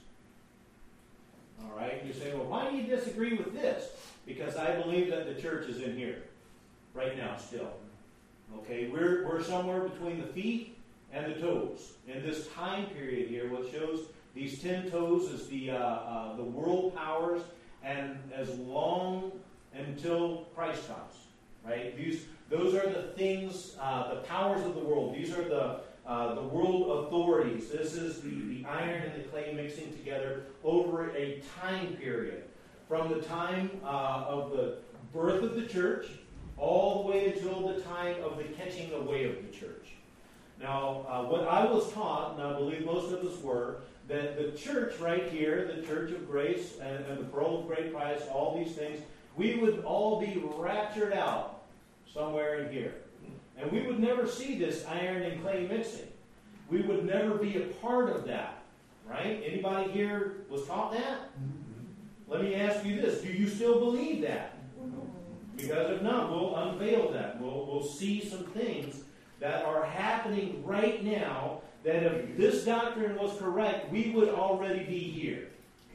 All right? You say, well, why do you disagree with this? Because I believe that the church is in here right now still. Okay? We're, we're somewhere between the feet and the toes. In this time period here, what shows these ten toes is the, uh, uh, the world powers, and as long until Christ comes. Right? These, those are the things, uh, the powers of the world. These are the Uh, the world authorities. This is the, the iron and the clay mixing together over a time period. From the time uh, of the birth of the church all the way until the time of the catching away of the church. Now, uh, what I was taught, and I believe most of us were, that the church right here, the Church of Grace and, and the Pearl of Great Price, all these things, we would all be raptured out somewhere in here. And we would never see this iron and clay mixing. We would never be a part of that. Right? Anybody here was taught that? Mm-hmm. Let me ask you this. Do you still believe that? Mm-hmm. Because if not, we'll unveil that. We'll, we'll see some things that are happening right now that if this doctrine was correct, we would already be here.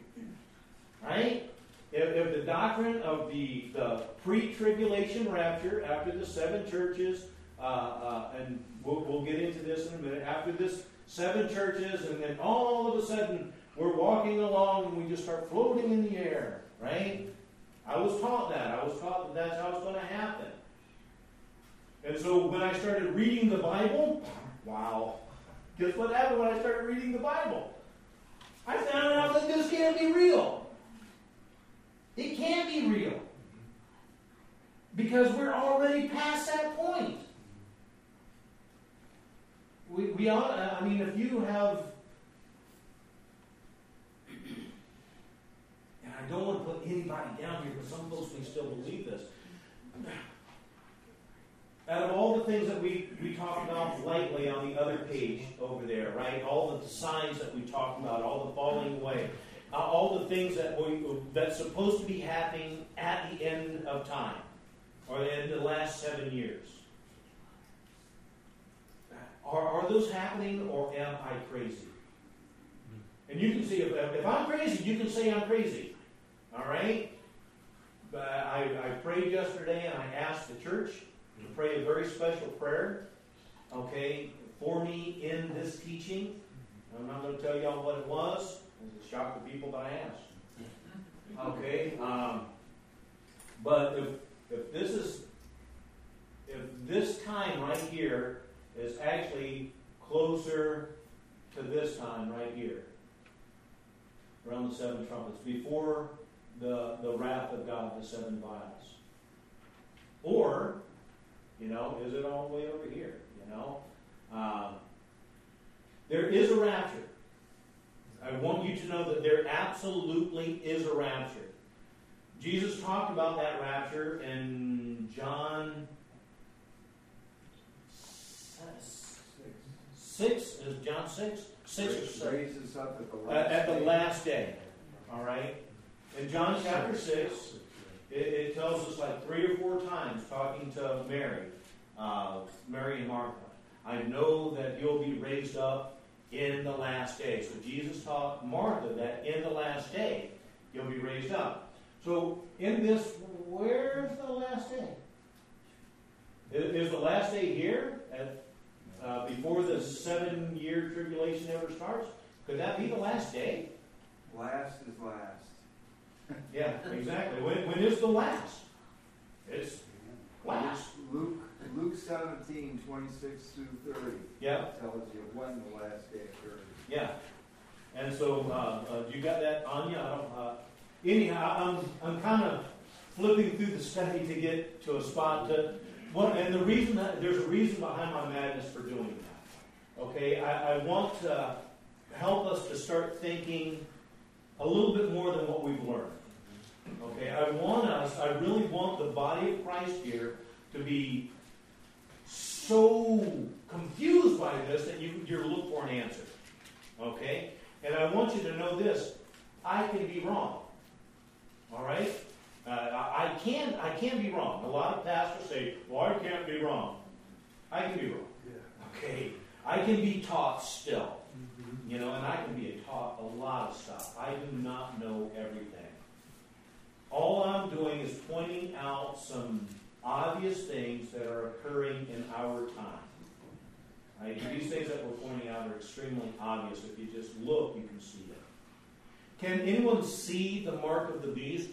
Right? If, if the doctrine of the, the pre-tribulation rapture after the seven churches, Uh, uh, and we'll, we'll get into this in a minute. After this, seven churches, and then all of a sudden, we're walking along and we just start floating in the air, right? I was taught that. I was taught that that's how it's going to happen. And so when I started reading the Bible, wow, guess what happened when I started reading the Bible? I found out that this can't be real. It can't be real. Because we're already past that point. We, we ought, I mean, if you have, and I don't want to put anybody down here, but some folks may still believe this. Out of all the things that we, we talked about lightly on the other page over there, right? All the signs that we talked about, all the falling away, uh, all the things that we, that's supposed to be happening at the end of time, or in the last seven years. Are, are those happening, or am I crazy? And you can see, if, if I'm crazy, you can say I'm crazy. All right? But I, I prayed yesterday, and I asked the church to pray a very special prayer, okay, for me in this teaching. I'm not going to tell y'all what it was, It shocked the people that I asked. Okay, um, but if if this is if this time right here is actually closer to this time right here, around the seven trumpets, before the the wrath of God, the seven vials, or you know, is it all the way over here? You know, um, there is a rapture. I want you to know that there absolutely is a rapture. Jesus talked about that rapture in John six. Is John six? Six or seven? Raises up at the Uh, last at the day. last day. All right? In John chapter six, it, it tells us like three or four times, talking to Mary, uh, Mary and Martha, I know that you'll be raised up in the last day. So Jesus taught Martha that in the last day, you'll be raised up. So in this, where's the last day? Is, is the last day here at, uh, before the seven-year tribulation ever starts? Could that be the last day? Last is last. Yeah, exactly. When, when is the last? It's last. Luke, Luke seventeen, twenty-six through thirty. Yeah. Tells you when the last day occurs. Yeah. And so, uh, uh, you got that on you? I don't, uh, anyhow, I'm, I'm kind of flipping through the study to get to a spot to, well, and the reason that, there's a reason behind my madness for doing that. Okay, I, I want to help us to start thinking a little bit more than what we've learned. Okay, I want us, I really want the body of Christ here to be so confused by this that you, you look for an answer. Okay? And I want you to know this. I can be wrong. All right? Uh, I, I can I can be wrong. A lot of pastors say, well, I can't be wrong. I can be wrong. Yeah. Okay? I can be taught still. Mm-hmm. You know, and I can be taught a lot of stuff. I do not know everything. All I'm doing is pointing out some obvious things that are occurring in our time. Right? These things that we're pointing out are extremely obvious. If you just look, you can see it. Can anyone see the mark of the beast?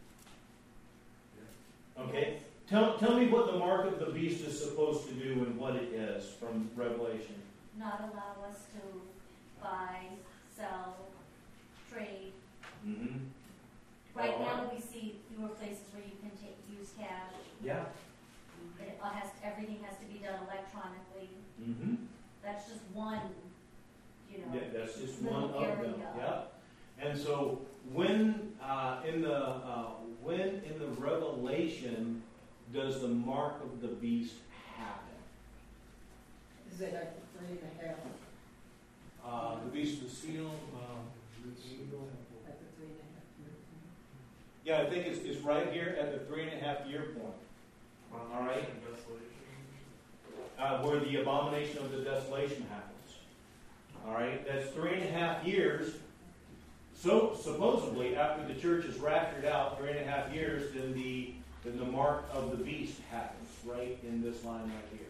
Okay. Tell, tell me what the mark of the beast is supposed to do and what it is from Revelation. Not allow us to buy, sell, trade. Mm-hmm. Right All now, right. we see fewer places where you can take, use cash. Yeah. It all has, everything has to be done electronically. Mm-hmm. That's just one, you know. Yeah, that's just little one of them. area. Yeah. And so when uh, in the uh, when in the Revelation does the mark of the beast happen? Is it like three and a half? Uh, the beast of the seal. Uh, At the three and a half years? yeah, I think it's, it's right here at the three and a half year point. All right. Uh, where the abomination of the desolation happens. All right, that's three and a half years. So supposedly, after the church is raptured out, three and a half years, then the then the mark of the beast happens, right in this line right here.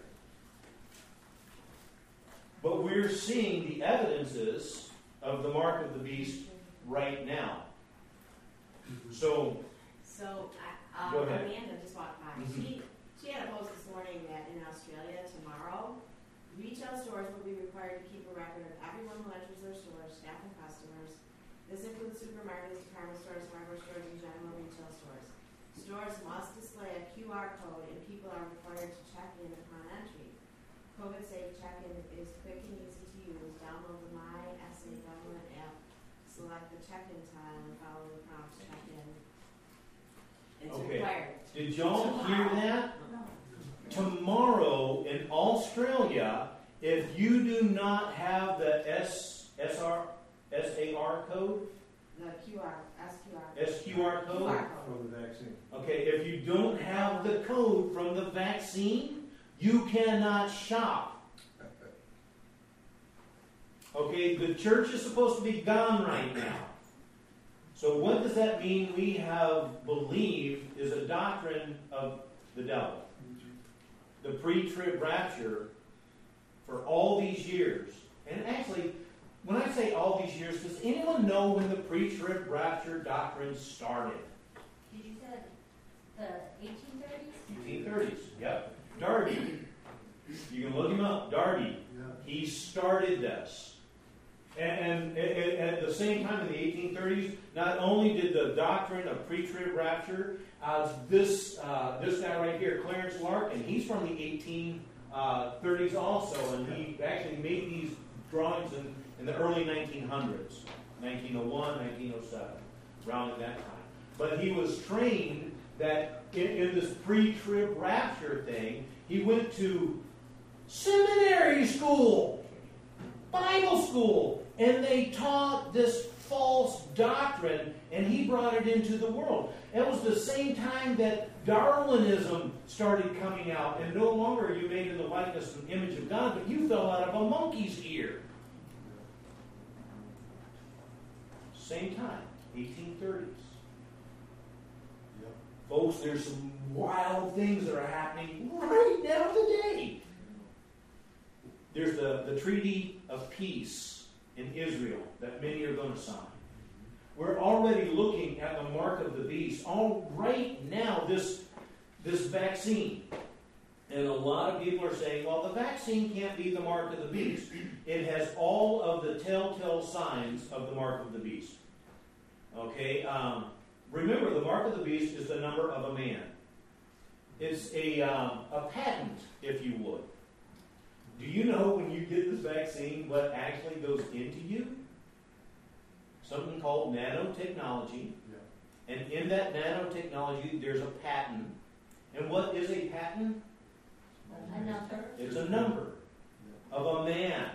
But we're seeing the evidences of the mark of the beast right now. So, So, I- Go um, ahead. Amanda just walked by. Mhm. She, she had a post this morning that in Australia tomorrow, retail stores will be required to keep a record of everyone who enters their stores, staff and customers. This includes supermarkets, department stores, hardware stores, and general retail stores. Stores must display a Q R code and people are required to check in upon entry. COVID-safe check-in is quick and easy to use. Download the My S A Government app, select the check-in tile, and follow the prompts to check in. It's Okay. required. did y'all hear that? No. Tomorrow in Australia, if you do not have the S S R S A R code, The Q R, S Q R. S Q R Q code, R code. From the vaccine. okay, if you don't have the code from the vaccine, you cannot shop. Okay, the church is supposed to be gone right now. So what does that mean we have believed is a doctrine of the devil? The pre-trib rapture for all these years. And actually, when I say all these years, does anyone know when the pre-trib rapture doctrine started? Did you say the eighteen thirties? eighteen thirties, yep. Darby. You can look him up. Darby. He started this. And, and, and at the same time in the eighteen thirties, not only did the doctrine of pre-trib rapture, uh, this uh, this guy right here, Clarence Larkin, he's from the eighteen thirties also, and he actually made these drawings in, in the early nineteen hundreds, nineteen oh one, nineteen oh seven, around at that time. But he was trained that in, in this pre-trib rapture thing, he went to seminary school, Bible school, and they taught this false doctrine, and he brought it into the world. It was the same time that Darwinism started coming out, and no longer are you made in the likeness and image of God, but you fell out of a monkey's ear. Same time, eighteen thirties. Yep. Folks, there's some wild things that are happening right now today. There's the, the Treaty of Peace in Israel that many are going to sign. We're already looking at the mark of the beast. All right now, this, this vaccine. And a lot of people are saying, well, the vaccine can't be the mark of the beast. It has all of the telltale signs of the mark of the beast. Okay? Um, remember, the mark of the beast is the number of a man. It's a, um, a patent, if you would. Do you know when you get this vaccine what actually goes into you? Something called nanotechnology. Yeah. And in that nanotechnology, there's a patent. And what is a patent? A number. It's a number of a man.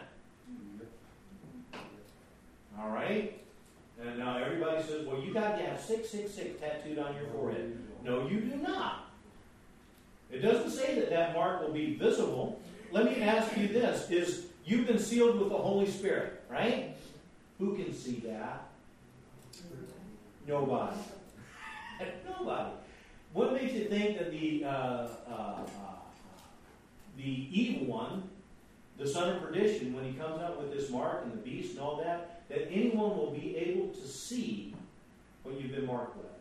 All right? And now everybody says, well, you got to have six six six tattooed on your forehead. No, you do not. It doesn't say that that mark will be visible. Let me ask you this. Is you've been sealed with the Holy Spirit, right? Who can see that? Nobody. Nobody. What makes you think that the uh, uh, uh, the evil one, the son of perdition, when he comes out with this mark and the beast and all that, that anyone will be able to see what you've been marked with?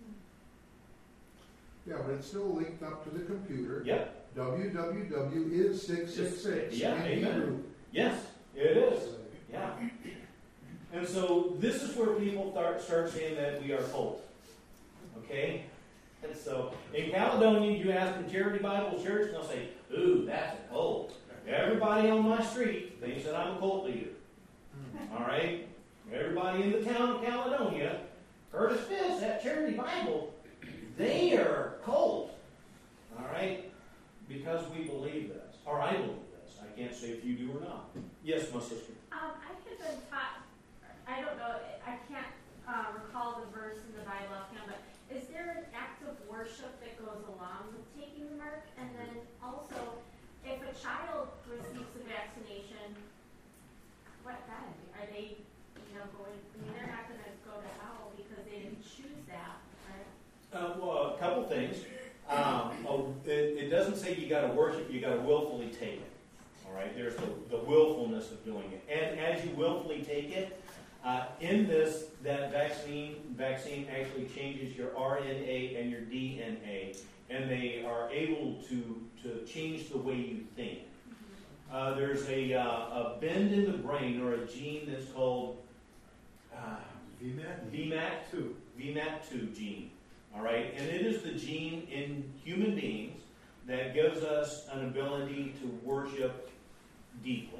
Yeah, but it's still linked up to the computer. Yep. W W W is six six six. Yeah, amen. Yes, it is. Yeah. And so this is where people start, start saying that we are cult. Okay? And so in Caledonia, you ask them Charity Bible Church, and they'll say, ooh, that's a cult. Everybody on my street thinks that I'm a cult leader. All right? Everybody in the town of Caledonia, Curtis Fisk, that Charity Bible, they are cult. All right? Because we believe this. Or I believe this. I can't say if you do or not. Yes, my sister. Um, I have been taught, I don't know, I can't uh, recall the verse in the Bible offhand, but is there an act of worship that goes along with taking the mark? And then also, if a child receives a vaccination, what then? Are they, you know, going, I mean, they're not going to go to hell because they didn't choose that, right? Uh, well, a couple things. Um, oh, it, it doesn't say you got to worship, you got to willfully take it. All right, there's the, the willfulness of doing it, and as you willfully take it, uh, in this, that vaccine vaccine actually changes your R N A and your D N A, and they are able to to change the way you think. Uh, there's a uh, a bend in the brain or a gene that's called uh, V MAT? V MAT two, V MAT two gene. All right, and it is the gene in human beings that gives us an ability to worship deeply.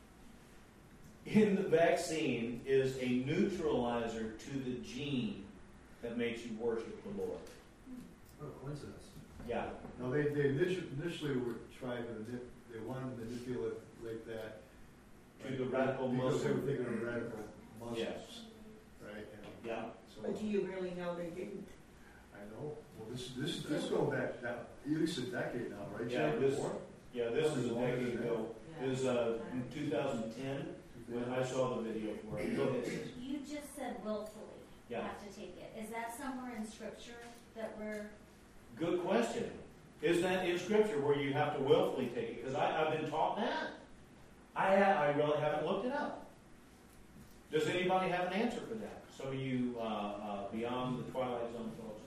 In the vaccine is a neutralizer to the gene that makes you worship the Lord. What a coincidence. Yeah. No, they, they initially, initially were trying to, manip- they wanted to manipulate like that. To the radical Because they were Muslim. thinking of radical Muslims. Yes. Right? And Yeah. so, But do you really know they didn't? I know. Well, this, this, this go back, now, at least a decade now, right? Yeah, Jay? this- More? Yeah, this is a decade ago. Yeah. It was uh, in two thousand ten when I saw the video for it. Go ahead. You just said willfully Yeah. have to take it. Is that somewhere in scripture that we're, Good question. Is that in Scripture where you have to willfully take it? Because I've been taught that. I ha- I really haven't looked it up. Does anybody have an answer for that? Some of you uh, uh, beyond the twilight zone folks.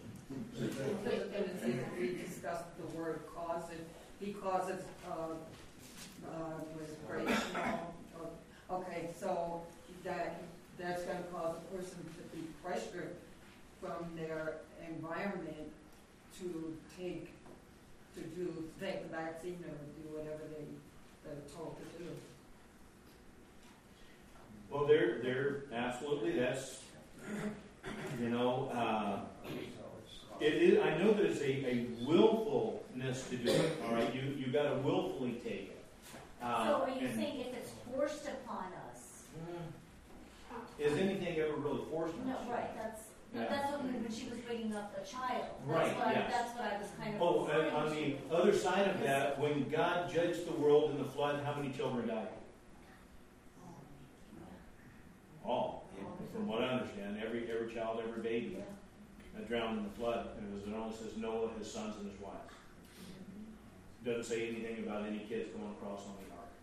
We discussed the word cause it because it's uh, uh, was great. Okay, so that that's going to cause a person to be pressured from their environment to take to do take the vaccine or do whatever they they're told to do. Well, they're they're absolutely that's you know uh, it is. I know that it's a, a willfulness to do it. All right, you you got to willfully take it. Uh, So are you and saying if it's forced upon us? is anything ever really forced on No, us? right, that's, Yeah. that's what, when she was bringing up the child. Right, That's what I, yes. that's what I was kind of Oh, and referring on to. the other side of that, when God judged the world in the flood, how many children died? All. From what I understand, every every child, every baby uh, drowned in the flood. And it was, it only says Noah, his sons, and his wives. Doesn't say anything about any kids going across on the ark.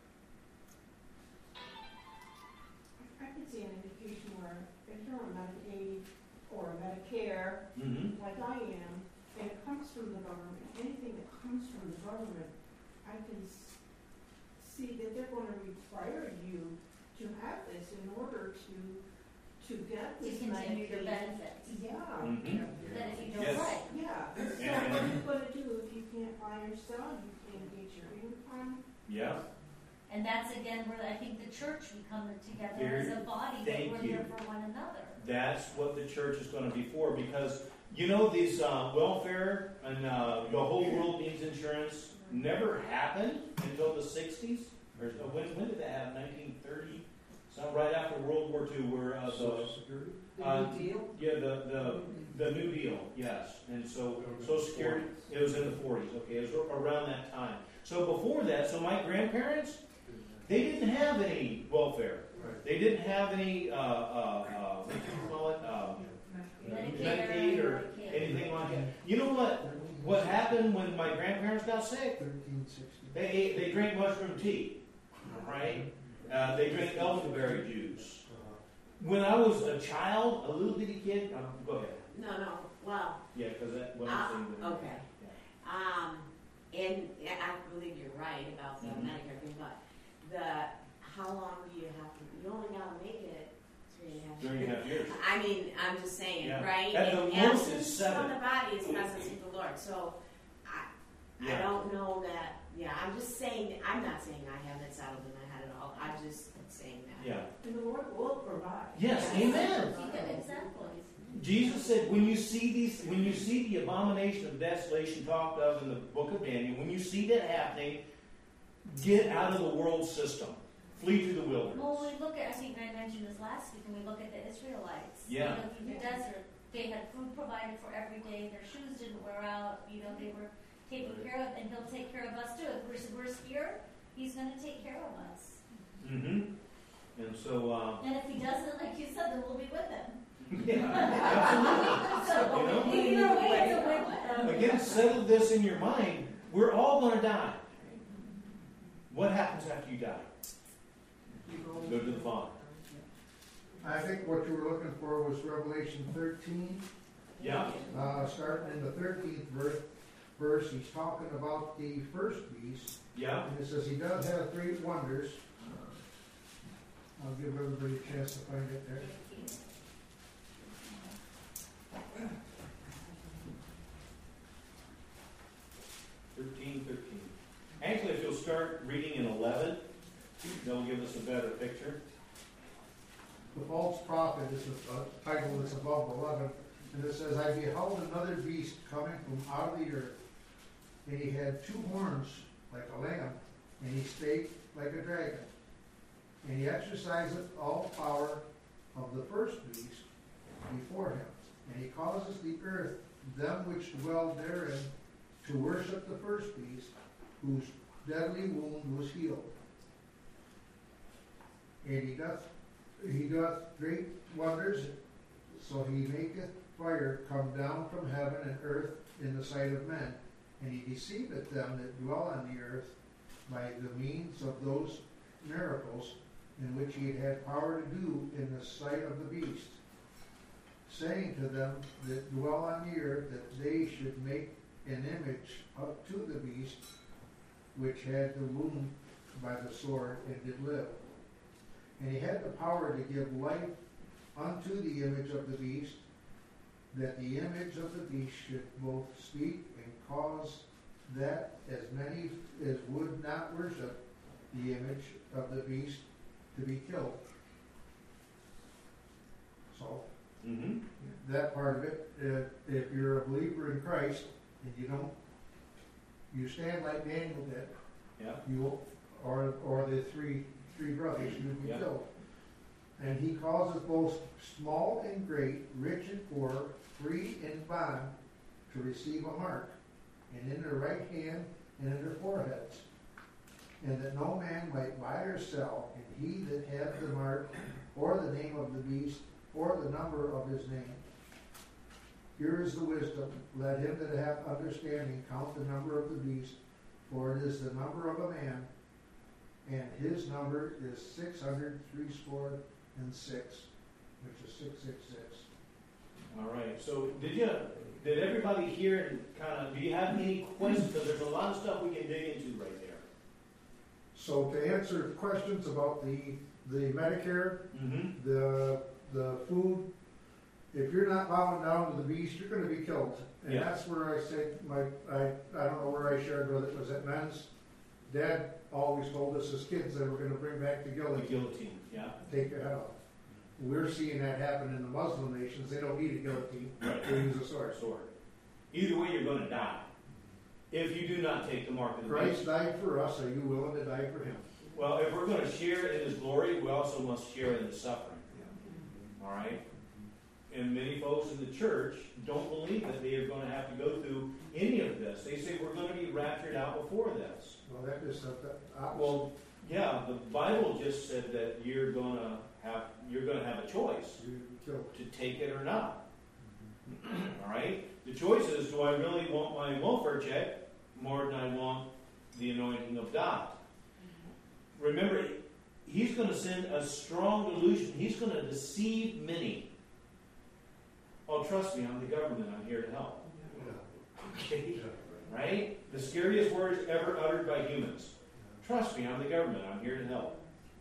I could see an indication where if you're on Medicaid or Medicare, Mm-hmm. like I am, and it comes from the government, anything that comes from the government, I can s- see that they're going to require you to have this in order to to get To this continue your Medicaid. benefits. Yeah. Mm-hmm. Then if you don't, Yes. right. Yeah. So And- what are you going to do if you can't buy or sell? You can't get your income. Yeah. And that's again where I think the church, we come together Here, as a body, that thank we're you. here for one another. That's what the church is going to be for, because you know these uh, welfare and uh, the whole world needs insurance never happened until the sixties. Or uh, when, when did that happen? nineteen thirty? So right after World War Two, where uh, the Social Security? The Uh, New Deal. yeah the, the the New Deal, yes, and so Social Security it was in the forties. Okay, it was around that time. So before that, so my grandparents, they didn't have any welfare. Right. They didn't have any uh, uh, uh, what do you call it? Um, Medicaid or anything like that. You know what? What happened when my grandparents got sick? Thirteen sixty. They ate, they drank mushroom tea, right? Uh, they drank elderberry juice. When I was a child, a little bitty kid, um, go ahead. No, no, well, Yeah, because that what Uh, I'm saying. that- okay. Yeah. um, and yeah, I believe you're right about the Mhm. Medicare thing, but the, how long do you have to, you only gotta make it three and a half Three and a half years. I mean, I'm just saying, Yeah. right? At the And most, it's absence seven. from the body is presence with the Lord. So I, I Yeah. don't know that. Yeah, I'm just saying. I'm not saying I have it settled in my head at all. I'm just saying that. Yeah. And the Lord will provide. Yes, amen. Exactly. Jesus said, when you see these, when you see the abomination of desolation talked of in the book of Daniel, when you see that happening, get out of the world system. Flee to the wilderness. Well, when we look at, I think I mentioned this last week, when we look at the Israelites, you Yeah. know, through the desert, they had food provided for every day, their shoes didn't wear out, you know, they were taken care of, and he'll take care of us too. If we're, we're here, he's going to take care of us. Mm-hmm. And so, uh, And if he doesn't, like you said, then we'll be with him. yeah, So, You know? either way, it's a win-win. absolutely. Again, settle this in your mind. We're all going to die. What happens after you die? Go to the Father. I think what you were looking for was Revelation thirteen. Yeah. Uh, starting in the thirteenth verse, verse, he's talking about the first beast. Yeah. And it says he does have great wonders. I'll give everybody a chance to find it there. Thirteen, thirteen. Actually, if you'll start reading in eleven, that'll give us a better picture. The false prophet is the uh, title that's above eleven, and it says, I beheld another beast coming from out of the earth, and he had two horns like a lamb, and he spake like a dragon. And he exerciseth all power of the first beast before him, and he causes the earth, them which dwell therein, to worship the first beast, whose deadly wound was healed. And he doth He doth great wonders, so he maketh fire come down from heaven and earth in the sight of men, and he deceiveth them that dwell on the earth by the means of those miracles in which he had had power to do in the sight of the beast, saying to them that dwell on the earth that they should make an image up to the beast, which had the wound by the sword and did live. And he had the power to give life unto the image of the beast, that the image of the beast should both speak and cause that as many as would not worship the image of the beast to be killed. So, Mm-hmm. that part of it, if, if you're a believer in Christ and you don't, you stand like Daniel did, Yeah. you, or, or the three, three brothers, you will be Yeah. killed. And he causes both small and great, rich and poor, free and bond, to receive a mark, and in their right hand and in their foreheads, and that no man might buy or sell, and he that hath the mark, or the name of the beast, or the number of his name. Here is the wisdom. Let him that hath understanding count the number of the beast, for it is the number of a man, and his number is six hundred threescore and six, which is six six six. All right. So did you? Did everybody hear and kind of? Do you have any questions? Because there's a lot of stuff we can dig into right there. So to answer questions about the the Medicare, Mm-hmm. the the food, if you're not bowing down to the beast, you're going to be killed. And Yeah. that's where I say my I I don't know where I shared with it. Was at men's. Dad always told us as kids they were going to bring back the The guillotine, guillotine. Yeah. take your head off. We're seeing that happen in the Muslim nations. They don't need a guillotine; they use a sword. Sword. Either way, you're going to die if you do not take the mark of the Christ beast. died for us. Are you willing to die for him? Well, if we're going to share in His glory, we also must share in His suffering. All right? And many folks in the church don't believe that they are going to have to go through any of this. They say we're going to be raptured out before this. Well, that is the opposite. Well, yeah, the Bible just said that you're going to have you're going to have a choice You killed. to take it or not. All right? The choice is, do I really want my welfare check more than I want the anointing of God? Remember, He's going to send a strong delusion. He's going to deceive many. Oh, trust me, I'm the government. I'm here to help. Okay? Right? The scariest words ever uttered by humans. Trust me, I'm the government. I'm here to help.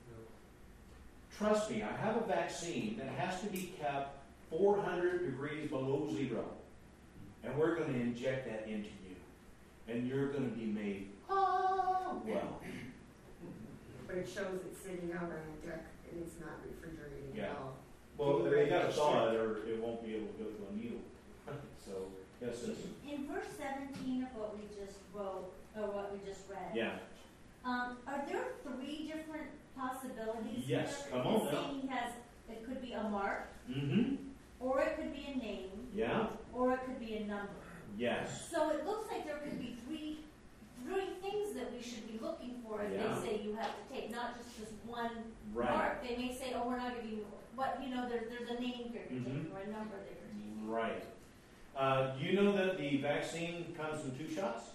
Trust me, I have a vaccine that has to be kept four hundred degrees below zero. And we're going to inject that into you. And you're going to be made, oh, well. But it shows it sitting out on a deck and it's not refrigerated Yeah. at all. Well, they got to thaw it or it won't be able to go through a needle. So, yes, it's, In verse seventeen of what we just wrote, or what we just read, yeah. um, are there three different possibilities? Yes, here? come on It's now. saying he has, it could be a mark, Mm-hmm. or it could be a name, Yeah. or it could be a number. Yes. So it looks like there could be three, three things that we should be looking for if Yeah. they say you have to take, not just this one Right. mark. They may say, oh, we're not giving you, what, you know, there's, there's a name here you're Mhm. taking, or a number that you're taking. Right. Uh, do you know that the vaccine comes in two shots?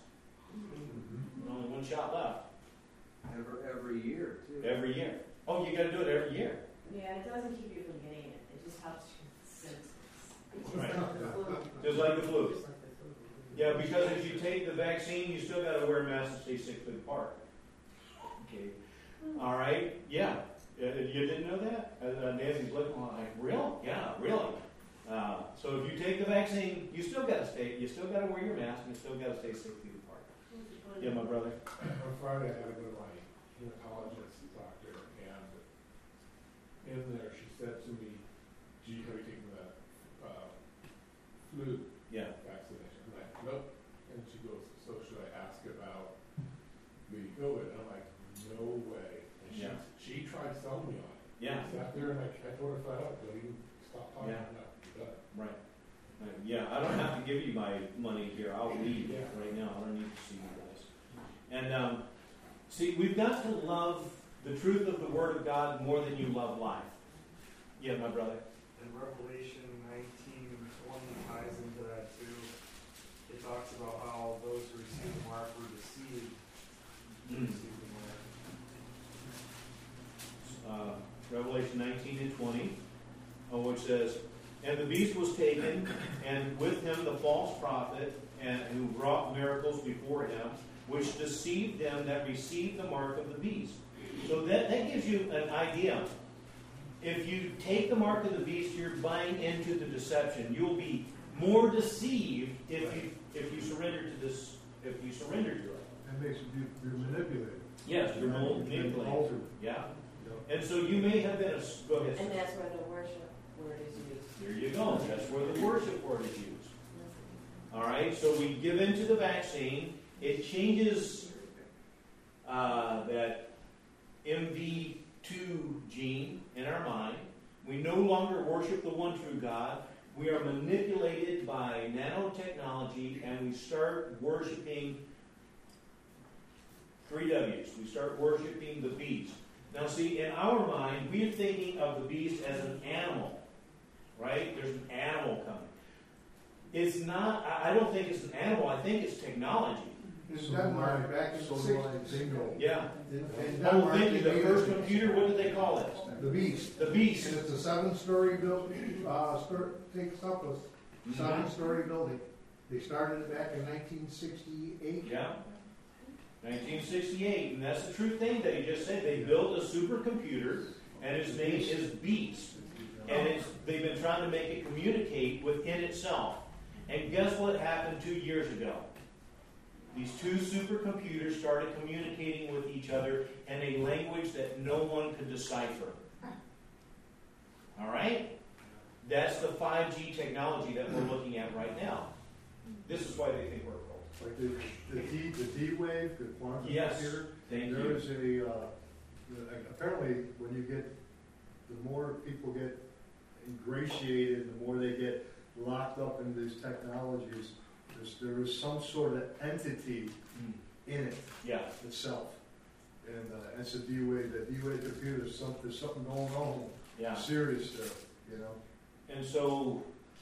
Only one shot left Every, every year, too. every year. Oh, you got to do it every year. Yeah, it doesn't keep you from getting it. It just helps you with symptoms. It's just Right. like the flu. Just like the flu. Yeah, because if you take the vaccine, you still got to wear a mask and stay six feet apart. Okay. All right. Yeah. Uh, you didn't know that? Uh, uh, Nancy's looking like, real? Yeah, really. Uh, so if you take the vaccine, you still got to stay. You still got to wear your mask, and you still got to stay six feet apart. Yeah, my brother. On Friday, I had to go to my hematologist doctor, and in there, she said to me, "Do you have you taken the uh, flu Yeah. vaccination?" I'm like, "Nope." And she goes, "So should I ask about the COVID?" I'm like, "No way." And she, Yeah. she tried selling me on it. Yeah. I sat there and I, I told her flat out, "Don't even stop talking." Yeah. No, you're done. Right. Uh, Yeah, I don't have to give you my money here. I'll leave Yeah. right now. I don't need to see you guys. And um, see, we've got to love the truth of the Word of God more than you love life. Yeah, my brother. And Revelation nineteen twenty ties into that too. It talks about how those who receive the mark were deceived. Mm. Receive the mark. Uh, twenty, uh, which says, "And the beast was taken, and with him the false prophet, and who wrought miracles before him, which deceived them that received the mark of the beast." So that, that gives you an idea. If you take the mark of the beast, you're buying into the deception. You'll be more deceived if you if you surrender to this. If you surrender to it, That makes you, you're manipulated. yes, you're manipulated. Altered. Yeah, and so you may have been a. Go ahead. And that's where the worship word is used. There you go. That's where the worship word is used. All right. So we give into the vaccine. It changes uh, that M V two gene in our mind. We no longer worship the one true God. We are manipulated by nanotechnology, and we start worshiping three W's. We start worshiping the beast. Now, see, in our mind, we are thinking of the beast as an animal, right? There's an animal coming. It's not, I I don't think it's an animal. I think it's technology. In Denmark, back in the So sixties. bingo. Yeah. In, in Oh, Denmark, thank you. they The made first it- computer, what did they call it? The Beast. The beast. And it's a seven-story building, uh, stor- takes up a Mhm. seven-story building. They started it back in nineteen sixty-eight. Yeah. nineteen sixty-eight, and that's the true thing that he just said. They built a supercomputer, and its name is Beast. And it's, they've been trying to make it communicate within itself. And guess what happened two years ago? These two supercomputers started communicating with each other in a language that no one could decipher. All right? That's the five G technology that we're looking at right now. This is why they think we're cold. Like the, the D, the D wave, the quantum Yes. computer. Thank There you. is a, uh, the- apparently, when you get, the more people get ingratiated, the more they get locked up in these technologies, there's, there is some sort of entity Mm. in it Yeah. itself. And uh, it's a D wave, that D wave computer, there's something, there's something going on Yeah. serious there, you know? And so,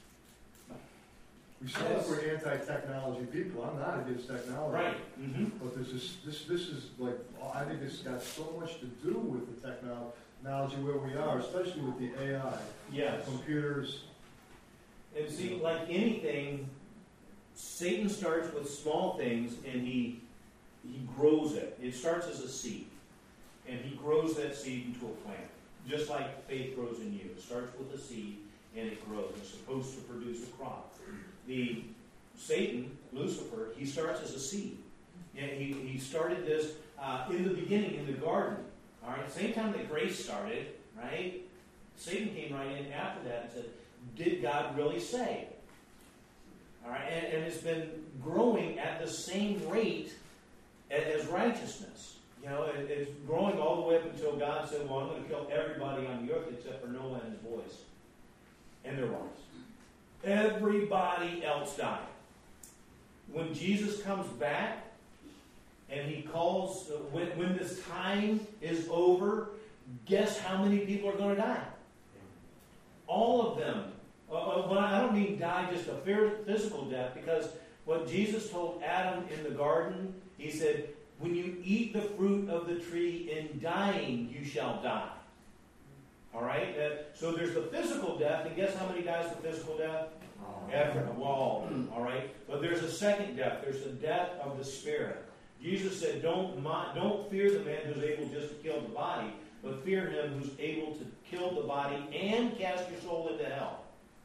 We say that we're anti-technology people, I'm not against technology. right. Mm-hmm. But there's this, this, this is like, I think it's got so much to do with the technology where we are, especially with the A I. Yes. Computers. And see, like anything, Satan starts with small things and he he grows it. It starts as a seed. And he grows that seed into a plant. Just like faith grows in you. It starts with a seed and it grows. It's supposed to produce a crop. The Satan, Lucifer, he starts as a seed. And he, he started this uh, in the beginning in the garden. All right, same time that grace started, right? Satan came right in after that and said, "Did God really say?" All right, and, and it's been growing at the same rate as, as righteousness. You know, it, it's growing all the way up until God said, "Well, I'm going to kill everybody on the earth except for Noah and his boys and their wives." Everybody else died. When Jesus comes back and he calls, when, when this time is over, guess how many people are going to die? All of them. Uh, well, I don't mean die just a physical death, because what Jesus told Adam in the garden, he said, when you eat the fruit of the tree, in dying you shall die. All right? Uh, so there's the physical death, and guess how many dies the physical death? Every wall. All right? But there's a second death. There's the death of the spirit. Jesus said, don't, don't fear the man who's able just to kill the body, but fear him who's able to kill the body and cast your soul into hell.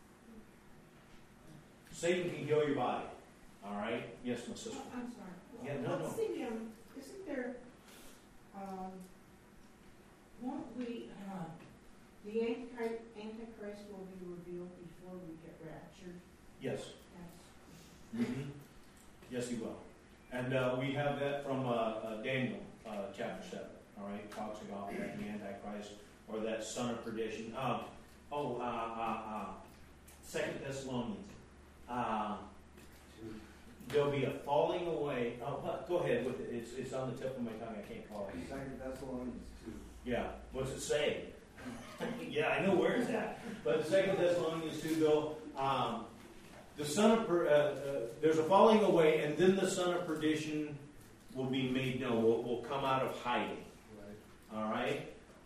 Satan can kill your body. All right? Yes, my sister. I'm sorry. Yeah, no, What's no. the, um, isn't there, um, won't we, uh, the Antichrist, Antichrist will be revealed before we get raptured? Yes. That's, Mm-hmm. Yes, he will. And uh, we have that from uh, uh, Daniel uh, chapter seven. All right? It talks about that, the Antichrist, or that son of perdition. Um, oh, uh, uh, uh, Second Thessalonians. Uh, there'll be a falling away. Oh, but go ahead with it. It's, it's on the tip of my tongue. I can't call it. Second Thessalonians two. Yeah. What's it say? Yeah, I know where it's at. But Second Thessalonians two, though, um, the son of per, uh, uh, there's a falling away, and then the son of perdition will be made known. Will, will come out of hiding. Right. All right.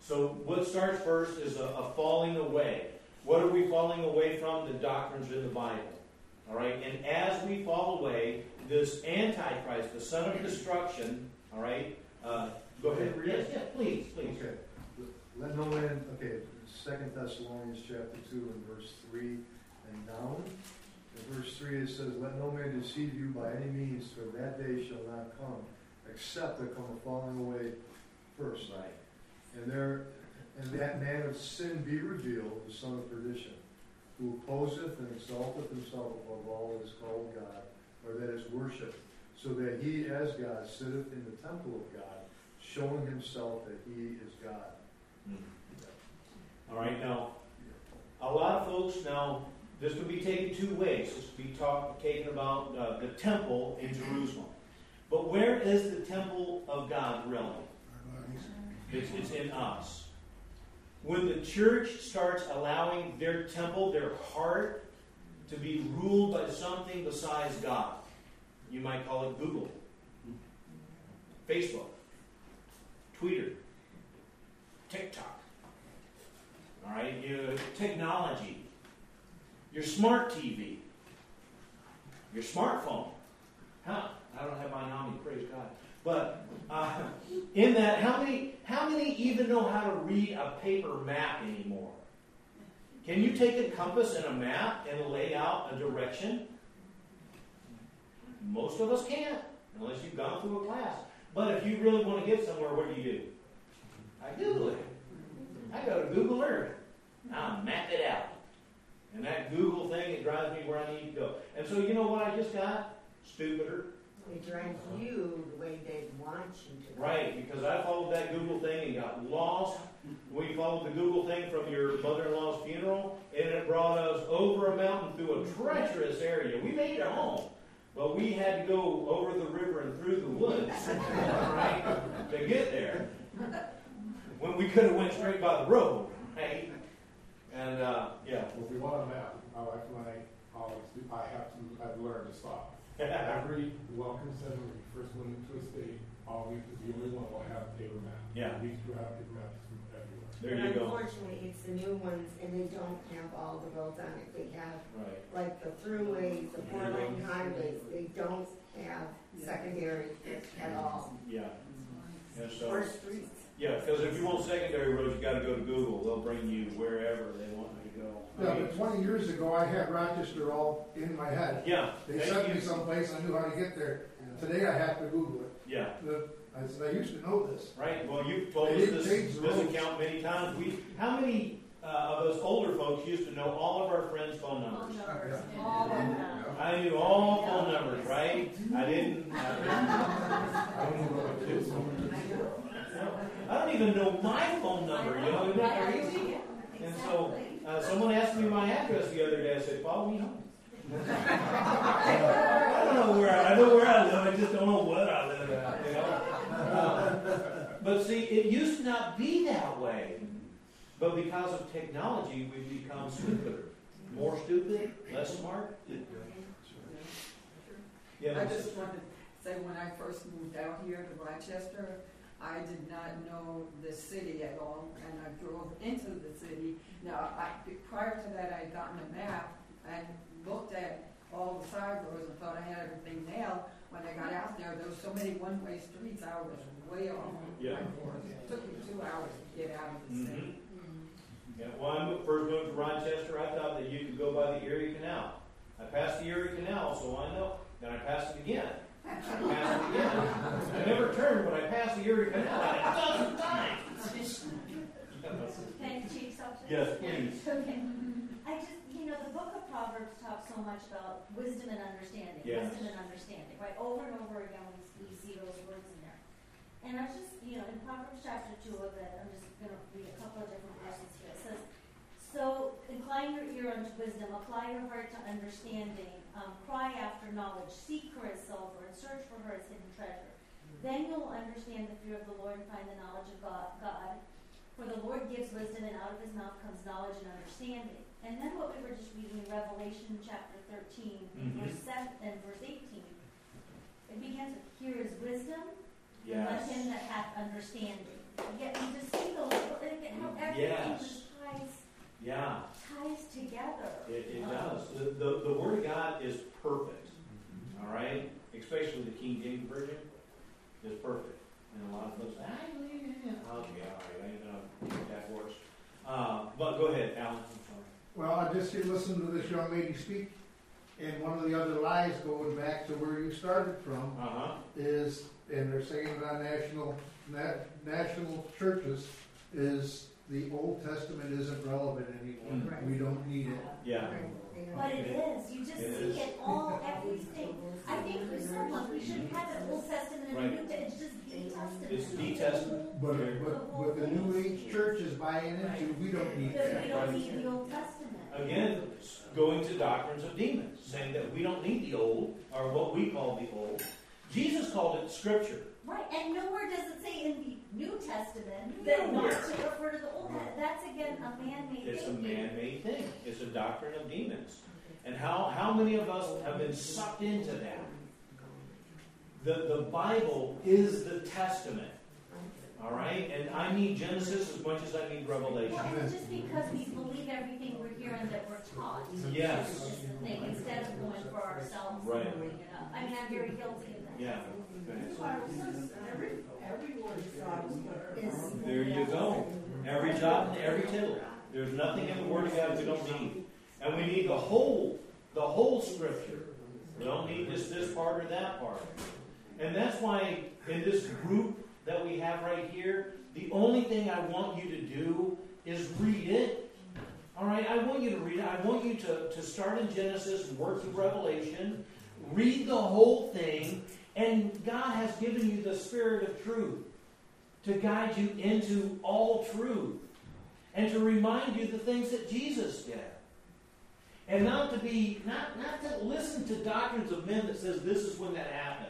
So what starts first is a, a falling away. What are we falling away from? The doctrines in the Bible. All right? And as we fall away, this Antichrist, the son of destruction, all right? Uh, go ahead. Yes, yes, please, please. Okay. Let no man, okay, Second Thessalonians chapter two and verse three and down. In verse three it says, let no man deceive you by any means, for that day shall not come, except there come a falling away first. Right. And there, and that man of sin be revealed, the son of perdition, who opposeth and exalteth himself above all that is called God, or that is worshipped, so that he as God sitteth in the temple of God, showing himself that he is God. Mm-hmm. All right, now, a lot of folks, now, this could be taken two ways. This could be talk, taken about uh, the temple in Jerusalem. But where is the temple of God really? It's, it's in us. When the church starts allowing their temple, their heart, to be ruled by something besides God, you might call it Google, Facebook, Twitter, TikTok, all right, your technology, your smart T V, your smartphone. Huh? I don't have mine on me, praise God. But uh, in that, how many how many even know how to read a paper map anymore? Can you take a compass and a map and lay out a direction? Most of us can't, unless you've gone through a class. But if you really want to get somewhere, what do you do? I Google it. I go to Google Earth. I map it out. And that Google thing, it drives me where I need to go. And so you know what I just got? Stupider. It drives you the way they want you to. Right, because I followed that Google thing and got lost. We followed the Google thing from your mother-in-law's funeral, and it brought us over a mountain through a treacherous area. We made it home, but we had to go over the river and through the woods, right, to get there. When we could have went straight by the road, right? And uh, yeah. Well, if we want a map, I like when I always do, I have to. I've learned to stop. Every welcome center, when you first went into a state, always the only one will have a paper map. Yeah. These two have paper maps from everywhere. There you and go. Unfortunately, it's the new ones, and they don't have all the roads on it. They have, Right. like the throughways, the four-lane highways, they don't have secondary at all. Yeah. And so, Or streets. yeah, because if you want secondary roads, you got to go to Google. They'll bring you wherever they want you to go. Yeah, but twenty years ago, I had Rochester all in my head. Yeah. They Thank sent you. me someplace, I knew how to get there. Today, I have to Google it. Yeah. The- I said, I used to know this. Right. Well, you've told They us didn't this, change the this roads. account many times. We, how many uh, of us older folks used to know all of our friends' phone numbers? All of them. I knew all phone numbers, right? I didn't. I, I don't know what it is. I don't even know my phone number. You know, isn't that crazy? And so, uh, someone asked me my address the other day. I said, "Follow me home." I don't know where I, I know where I live. I just don't know what I live at. You know. Uh, but see, it used to not be that way. But because of technology, we've become stupider. More stupid, less smart. Yeah, I just wanted to say, when I first moved out here to Rochester, I did not know the city at all, and I drove into the city. Now, I, prior to that, I had gotten a map and looked at all the side roads and thought I had everything nailed. When I got out there, there were so many one-way streets, I was way off. Yeah. It took me two hours to get out of the Mhm. city. Yeah, when I moved, first moved to Rochester, I thought that you could go by the Erie Canal. I passed the Erie Canal, so I know. Then I passed it again. I passed it again. I never turned, but I passed the Erie Canal a dozen times. Can I change subject? Yes, please. Okay. I just, you know, the book of Proverbs talks so much about wisdom and understanding. Yes. Wisdom and understanding, right? Over and over again, we, we see those words in there. And I was just, you know, in Proverbs chapter two of it, I'm just going to read a couple of different verses here. It says, so incline your ear unto wisdom, apply your heart to understanding, um, cry after knowledge, seek her as silver, and search for her as hidden treasure. Then you will understand the fear of the Lord and find the knowledge of God. God. For the Lord gives wisdom, and out of his mouth comes knowledge and understanding. And then what we were just reading in Revelation chapter thirteen, Mhm. verse seven and verse eighteen, it begins with, here is wisdom, Yes. let him that hath understanding. yet you just see those, like, how everything Yes. just ties, Yeah, ties together. it, it Um, does. The, the, the Word of God is perfect, all right? Especially the King James Version is perfect. And a lot of folks, I believe in it. Okay, all right, I ain't gonna take that horse. Uh, but go ahead, Alan, I'm sorry. Well, I just listened to this young lady speak, and one of the other lies going back to where you started from Uh-huh. is, and they're saying it on national, na- national churches, is the Old Testament isn't relevant anymore. Mm. We don't need it. Yeah. But it is, you just It see is. it all, everything. I think for someone, we shouldn't have an Old Testament and a Right. New Testament, it's just the Testament. It's the Testament. But, but, what the New Age church is buying into, we don't need Because we that. don't need the Old Testament. Again, going to doctrines of demons, saying that we don't need the old, or what we call the old. Jesus called it Scripture. Right, and nowhere does it say in the New Testament that not Nowhere. to refer to the Old. That- That's again a man-made thing. It's a man-made thing. It's a doctrine of demons. And how, how many of us have been sucked into that? The, the Bible is the Testament. All right? And I need Genesis as much as I need Revelation. Well, and just because we believe everything we're hearing that we're taught. Yes. Is the thing, instead of going for ourselves Right. and looking it up. I mean, I'm very guilty of that. Yeah. Go ahead. The Bible says every, every word of God is good. Is- There you go. Every jot and every tittle. There's nothing in the Word of God we don't need. And we need the whole, the whole Scripture. We don't need just this part or that part. And that's why in this group that we have right here, the only thing I want you to do is read it. All right? I want you to read it. I want you to, to start in Genesis and work through Revelation. Read the whole thing. And God has given you the Spirit of truth to guide you into all truth and to remind you the things that Jesus did. And not to be, not, not to listen to doctrines of men that says this is when that happens.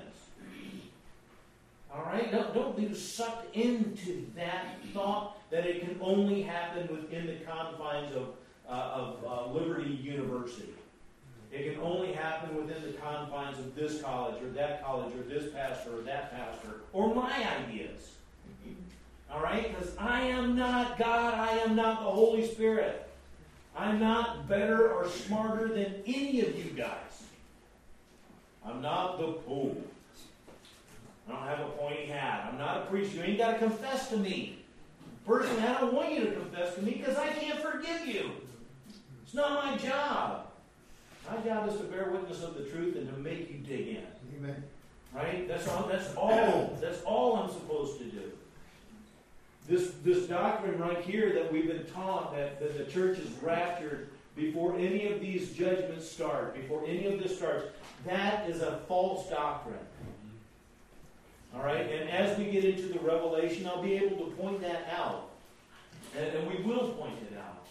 All right? Don't, don't be sucked into that thought that it can only happen within the confines of, uh, of uh, Liberty University. It can only happen within the confines of this college or that college or this pastor or that pastor or my ideas. All right? Because I am not God. I am not the Holy Spirit. I'm not better or smarter than any of you guys. I'm not the Pope. I don't have a pointy hat. I'm not a priest. You ain't got to confess to me. Personally, I don't want you to confess to me because I can't forgive you. It's not my job. My job is to bear witness of the truth and to make you dig in. Amen. Right? That's all. That's all. That's all I'm supposed to do. This this doctrine right here that we've been taught that, that the church is raptured before any of these judgments start, before any of this starts, that is a false doctrine. All right? And as we get into the Revelation, I'll be able to point that out. And, and we will point it out.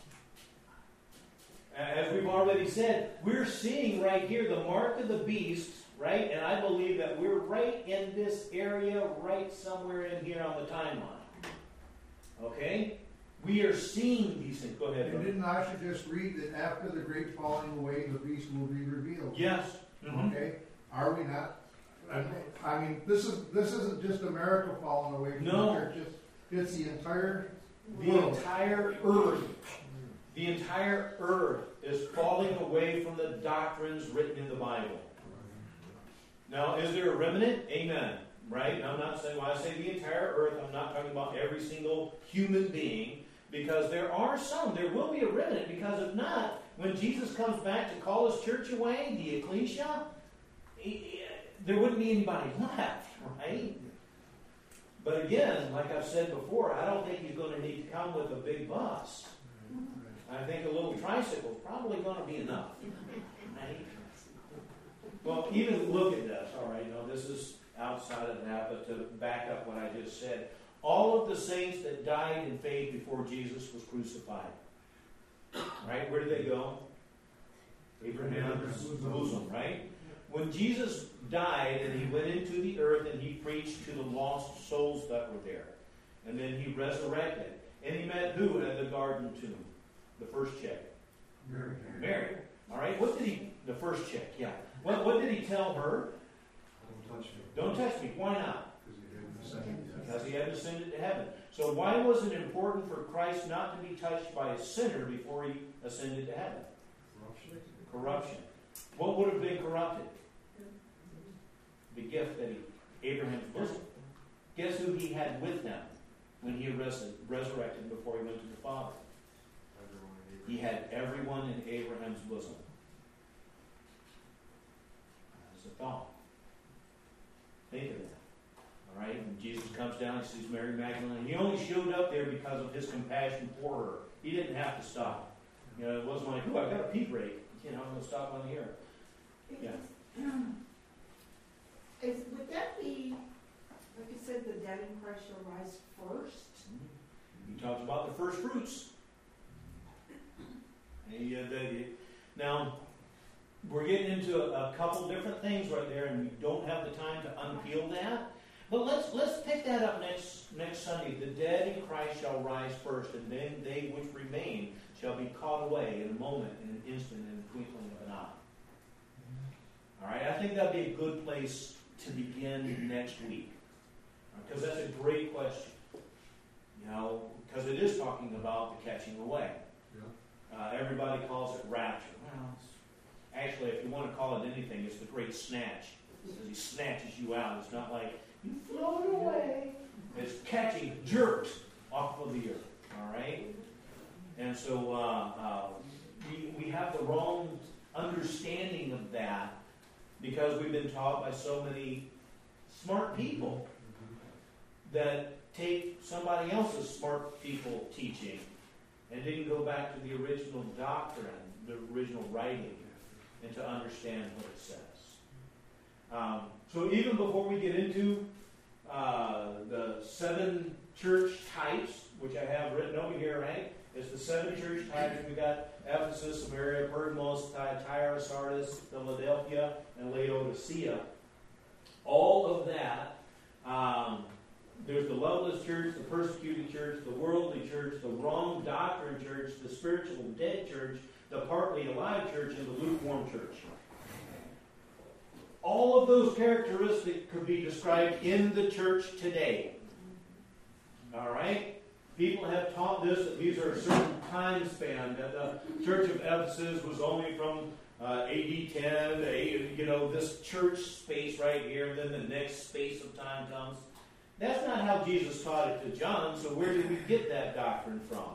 As we've already said, we're seeing right here the mark of the beast, right? And I believe that we're right in this area, right somewhere in here on the timeline. Okay? We are seeing these things. Go ahead, And brother. didn't Asha just read that after the great falling away, the beast will be revealed? Yes. Mhm. Okay? Are we not? I mean, this is this isn't just America falling away from No. the church. It's, it's the entire The world. entire earth, the entire earth is falling away from the doctrines written in the Bible. Now, is there a remnant? Amen. Right? I'm not saying, when I say the entire earth, I'm not talking about every single human being, because there are some. There will be a remnant, because if not, when Jesus comes back to call his church away, the ecclesia, he- there wouldn't be anybody left, right? But again, like I've said before, I don't think he's going to need to come with a big bus. I think a little tricycle is probably going to be enough. Right? Well, even look at this, all right? Now, this is outside of that, but to back up what I just said, all of the saints that died in faith before Jesus was crucified. Right? Where did they go? Abraham's bosom, right? When Jesus died and he went into the earth and he preached to the lost souls that were there, and then he resurrected, and he met who at the garden tomb? The first chick. Mary. Mary. All right. What did he? The first chick. Yeah. What What did he tell her? Don't touch me. Don't touch me. Why not? Because you had the second. Because he he hadn't ascended to heaven. So why was it important for Christ not to be touched by a sinner before he ascended to heaven? Corruption. Corruption. What would have been corrupted? The gift that he, Abraham's bosom. Guess who he had with him when he res- resurrected before he went to the Father? He had everyone in Abraham's bosom. That's a thought. Think of that. All right? When Jesus comes down, he sees Mary Magdalene. He only showed up there because of his compassion for her. He didn't have to stop. You know, it wasn't like, oh, I got a pee break. You know, I'm going to stop on here. Yeah. Is, would that be, like you said, the dead in Christ shall rise first? He talks about the first fruits. He, uh, the, now, we're getting into a, a couple different things right there, and we don't have the time to unpeel that. But let's let's pick that up next next Sunday. The dead in Christ shall rise first, and then they which remain shall be caught away in a moment, in an instant, in the twinkling of an eye. All right, I think that'd be a good place to begin next week, because that's a great question. You know, because it is talking about the catching away. Yeah. Uh, everybody calls it rapture. Well, it's, actually, if you want to call it anything, it's the great snatch. Because he snatches you out. It's not like you float away. It's catching, jerked off of the earth. All right? And so uh, uh, we, we have the wrong understanding of that because we've been taught by so many smart people that take somebody else's smart people teaching and didn't go back to the original doctrine, the original writing, and to understand what it says. Um, so even before we get into uh, the seven church types, which I have written over here, right? It's the seven church types. We got Ephesus, Samaria, Pergamos, Thyatira, Sardis, Philadelphia, and Laodicea. All of that. Um, there's the loveless church, the persecuted church, the worldly church, the wrong doctrine church, the spiritual dead church, the partly alive church, and the lukewarm church. All of those characteristics could be described in the church today. All right? People have taught this, that these are a certain time span, that the church of Ephesus was only from uh, A D ten, to, you know, this church space right here, and then the next space of time comes. That's not how Jesus taught it to John, so where did we get that doctrine from?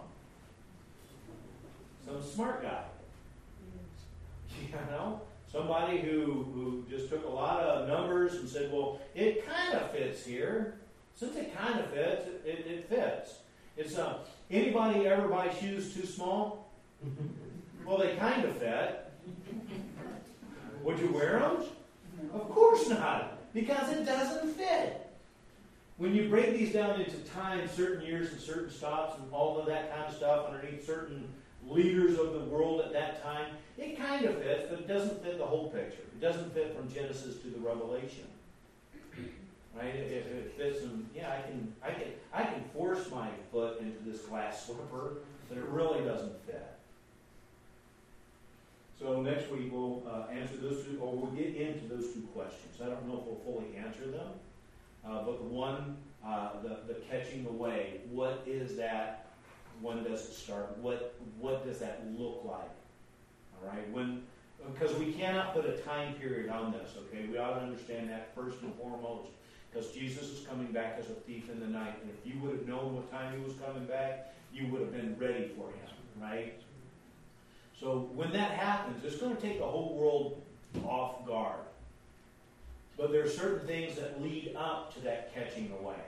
Some smart guy. You know? Somebody who, who just took a lot of numbers and said, well, it kind of fits here. Since it kind of fits, it, it, it fits. It's uh, anybody ever buy shoes too small? Well, they kind of fit. Would you wear them? Of course not, because it doesn't fit. When you break these down into time, certain years and certain stops and all of that kind of stuff underneath certain leaders of the world at that time, it kind of fits, but it doesn't fit the whole picture. It doesn't fit from Genesis to the Revelation. Right? It, it, it fits in, yeah, I can, I can, I can force my foot into this glass slipper, but it really doesn't fit. So next week we'll uh, answer those two, or we'll get into those two questions. I don't know if we'll fully answer them, uh, but the one, uh, the, the catching away, what is that? When does it start? What what does that look like? All right, when because we cannot put a time period on this. Okay, we ought to understand that first and foremost, because Jesus is coming back as a thief in the night, and if you would have known what time he was coming back, you would have been ready for him. Right. So when that happens, it's going to take the whole world off guard. But there are certain things that lead up to that catching away,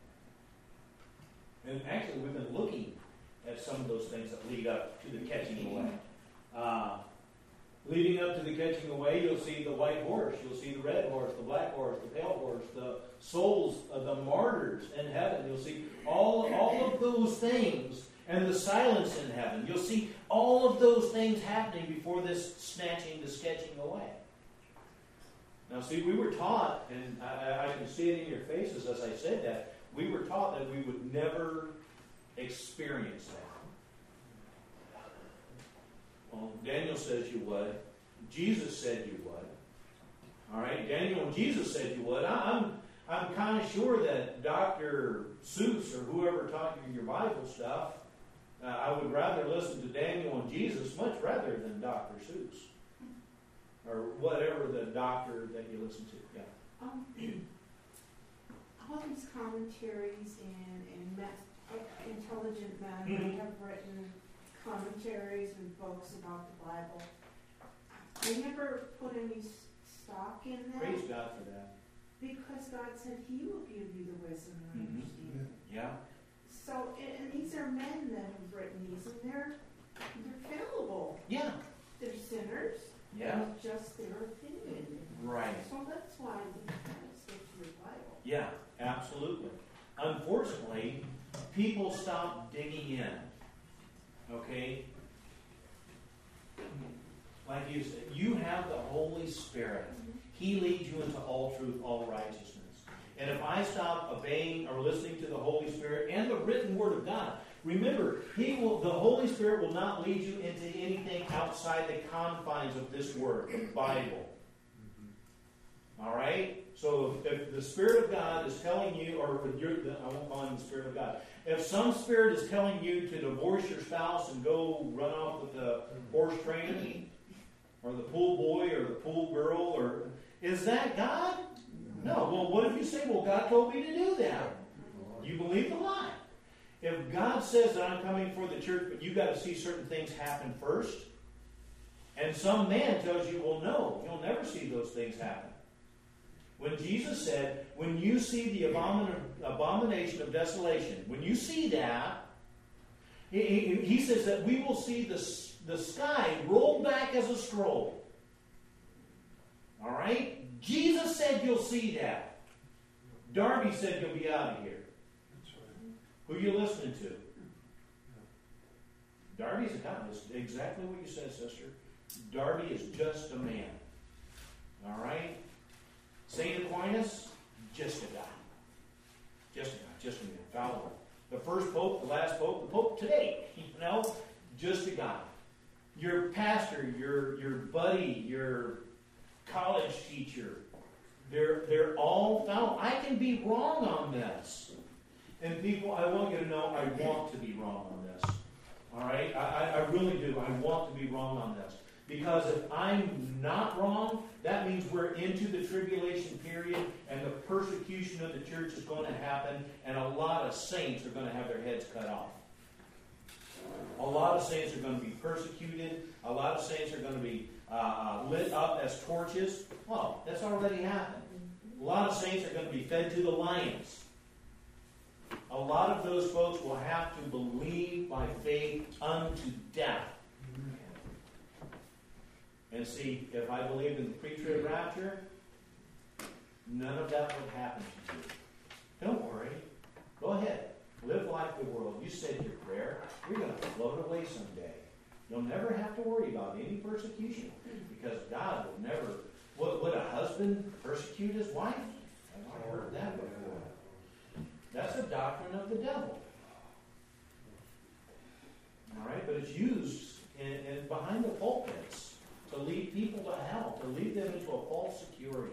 and actually we've been looking at some of those things that lead up to the catching away. Uh, leading up to the catching away, you'll see the white horse, you'll see the red horse, the black horse, the pale horse, the souls of the martyrs in heaven. You'll see all, all of those things, and the silence in heaven. You'll see all of those things happening before this snatching, the sketching away. Now see, we were taught, and I, I can see it in your faces as I said that, we were taught that we would never experience that. Well, Daniel says you would. Jesus said you would. All right, Daniel and Jesus said you would. I, I'm I'm kind of sure that Doctor Seuss or whoever taught you your Bible stuff, uh, I would rather listen to Daniel and Jesus much rather than Doctor Seuss. Or whatever the doctor that you listen to. Yeah. Um, all these commentaries and, and math, uh, intelligent men Mhm. have written commentaries and books about the Bible. I never put any s- stock in that. Praise God for that. Because God said He will give you the wisdom and Mhm. understanding. Yeah. So, and, and these are men that have written these, and they're they're fallible. Yeah. They're sinners. Yeah. It's just their opinion. Right. So that's why we kind of stick to the Bible. Yeah, absolutely. Unfortunately, people stop digging in. Okay? Like you said, you have the Holy Spirit. He leads you into all truth, all righteousness. And if I stop obeying or listening to the Holy Spirit and the written Word of God, remember, He will. The Holy Spirit will not lead you into anything outside the confines of this Word, the Bible. All right? So if, if the Spirit of God is telling you, or if you're, I won't call Him the Spirit of God. If some spirit is telling you to divorce your spouse and go run off with the horse trainer, or the pool boy, or the pool girl, or is that God? No. Well, what if you say, well, God told me to do that? You believe the lie. If God says that I'm coming for the church, but you've got to see certain things happen first, and some man tells you, well, no, you'll never see those things happen. When Jesus said, when you see the abomin- abomination of desolation, when you see that, he, he, he says that we will see the, the sky roll back as a scroll. All right? Jesus said you'll see that. Darby said you'll be out of here. Who are you listening to? Darby's a guy. That's exactly what you said, sister. Darby is just a man. All right? Saint Aquinas, just a guy. Just a guy. Just a man. Fallible. The first pope, the last pope, the pope today. You know? Just a guy. Your pastor, your your buddy, your college teacher, they're they're all fallible. I can be wrong on this. And people, I want you to know I want to be wrong on this. All right? I, I really do. I want to be wrong on this. Because if I'm not wrong, that means we're into the tribulation period and the persecution of the church is going to happen and a lot of saints are going to have their heads cut off. A lot of saints are going to be persecuted. A lot of saints are going to be uh, lit up as torches. Well, that's already happened. A lot of saints are going to be fed to the lions. A lot of those folks will have to believe by faith unto death. And see, if I believed in the pre-trib rapture, none of that would happen to you. Don't worry. Go ahead. Live like the world. You said your prayer. You're going to float away someday. You'll never have to worry about any persecution because God will never... Would, would a husband persecute his wife? I've not heard that before. That's a doctrine of the devil. All right? But it's used in, in behind the pulpits to lead people to hell, to lead them into a false security.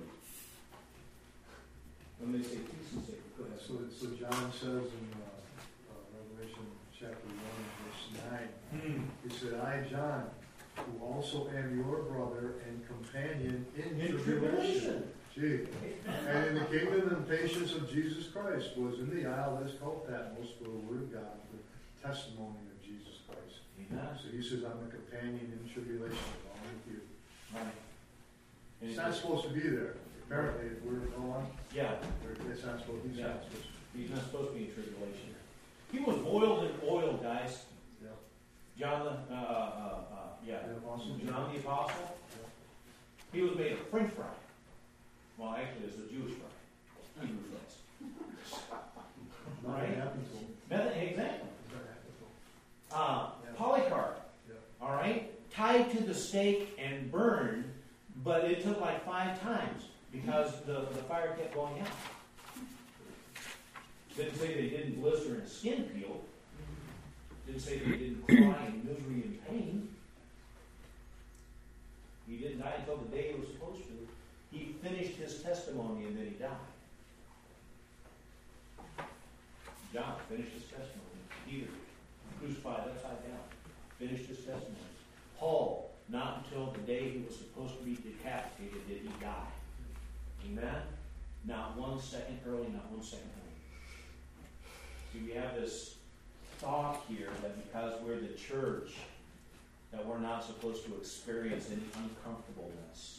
When they say peace and safety, go ahead. So, so John says in uh, uh, Revelation chapter one, verse nine, Hmm. he said, I, John, who also am your brother and companion in, In tribulation. tribulation. Gee. And in the kingdom and patience of Jesus Christ was in the isle that is called Patmos for the word of God, the testimony of Jesus Christ. Amen. So he says, I'm a companion in tribulation along with you. Right. And It's not supposed to be there. Apparently, if we're going, Yeah. it's not supposed to be. Yeah. He's not supposed to be in tribulation. He was boiled in oil, guys. Yeah. John the, uh, uh, uh, yeah. The apostle. John the Apostle. He was made of French fry. Well, actually, it's a Jewish fry. Hebrew fries. Nothing Right? happened to him. Nothing, exactly. Nothing happened to him. Uh, Yeah. Polycarp. Yeah. All right? Tied to the stake and burned, but it took like five times because the, the fire kept going out. Didn't say they didn't blister and his skin peeled. Didn't say they didn't cry in misery and pain. He didn't die until the day he was supposed to. He finished his testimony and then he died. John finished his testimony. Peter, crucified upside down, finished his testimony. Paul, not until the day he was supposed to be decapitated did he die. Amen? Not one second early, not one second late. See, we have this thought here that because we're the church, that we're not supposed to experience any uncomfortableness.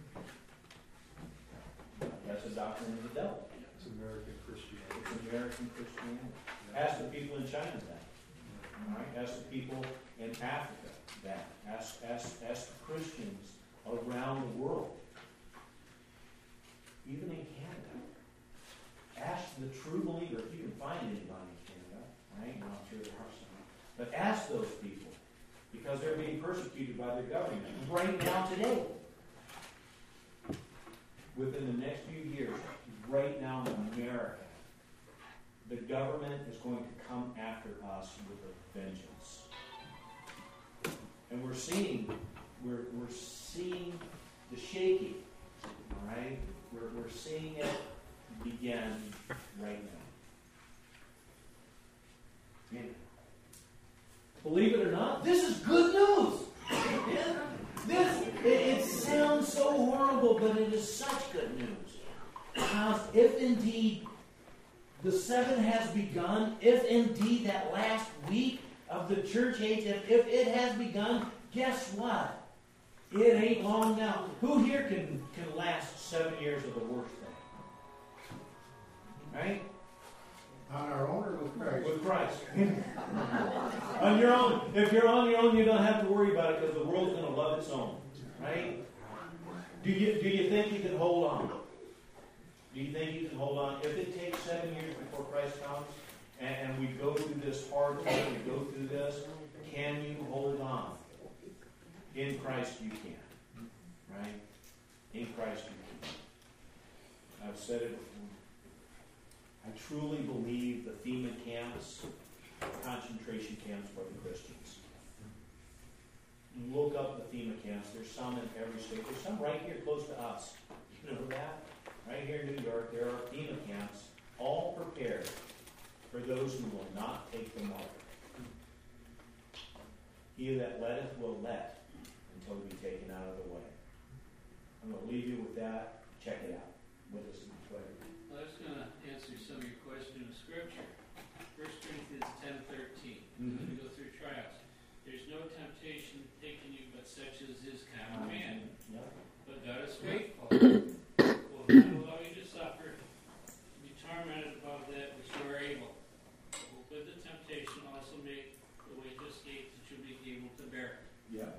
That's a doctrine of the devil. It's American Christianity. It's American Christianity. Ask the people in China that. All right? Ask the people in Africa that. Ask, ask, ask the Christians around the world. Even in Canada. Ask the true believer, if you can find anybody in Canada, right? Well, I'm sure there are some. But ask those people, because they're being persecuted by their government right now today. Within the next few years, right now in America, the government is going to come after us with a vengeance. And we're seeing, we're, we're seeing the shaking, all right? We're, we're seeing it begin right now. And believe it or not, this is good news. This, it, it sounds so horrible, but it is such good news. Because if indeed the seven has begun, if indeed that last week of the church age, if, if it has begun, guess what? It ain't long now. Who here can, can last seven years of the worst thing? Right? On our own or with Christ? With Christ. On your own. If you're on your own, you don't have to worry about it because the world's going to love its own. Right? Do you, do you think you can hold on? Do you think you can hold on? If it takes seven years before Christ comes, and, and we go through this hard time, we go through this, can you hold on? In Christ you can. Right? In Christ you can. I've said it before. I truly believe the FEMA camps are concentration camps for the Christians. You look up the FEMA camps. There's some in every state. There's some right here close to us. You know that? Right here in New York, there are FEMA camps all prepared for those who will not take the mark. He that letteth will let until he be taken out of the way. I'm going to leave you with that. Check it out. With us in prayer. Well, I was going to answer some of your question in Scripture. First Corinthians ten thirteen. Mm-hmm. As we go through trials, there's no temptation taking you but such as is common man. Yep. But God is faithful. Will not allow you to suffer, be tormented above that which you are able. But will with the temptation also make the way to escape that you may be able to bear. Yeah.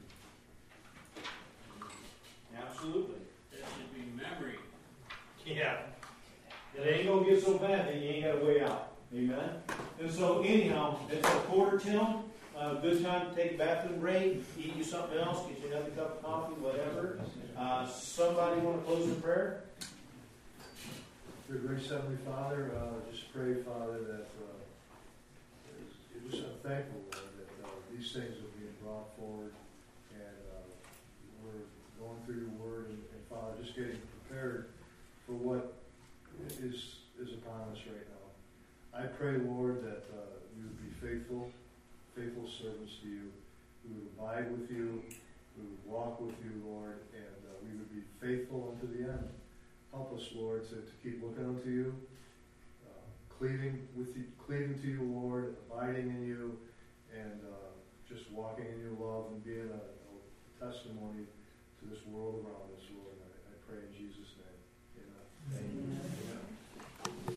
Absolutely. That should be memory. Yeah. It ain't going to get so bad that you ain't got a way out. Amen? And so, anyhow, it's a quarter till. Uh, good time to take a bathroom break, eat you something else, get you another cup of coffee, whatever. Uh, somebody want to close in prayer? Dear gracious Heavenly Father, uh, just pray, Father, that uh, you're just I'm thankful, Lord, that uh, these things are being brought forward, and uh, we're going through your Word, and, and Father, just getting prepared for what is is upon us right now. I pray, Lord, that uh, we would be faithful, faithful servants to you. We would abide with you. We would walk with you, Lord, and uh, we would be faithful unto the end. Help us, Lord, to, to keep looking unto you, uh, cleaving with you, cleaving to you, Lord, abiding in you, and uh, just walking in your love and being a, a testimony to this world around us, Lord. I, I pray in Jesus' name. Amen. Amen. Amen.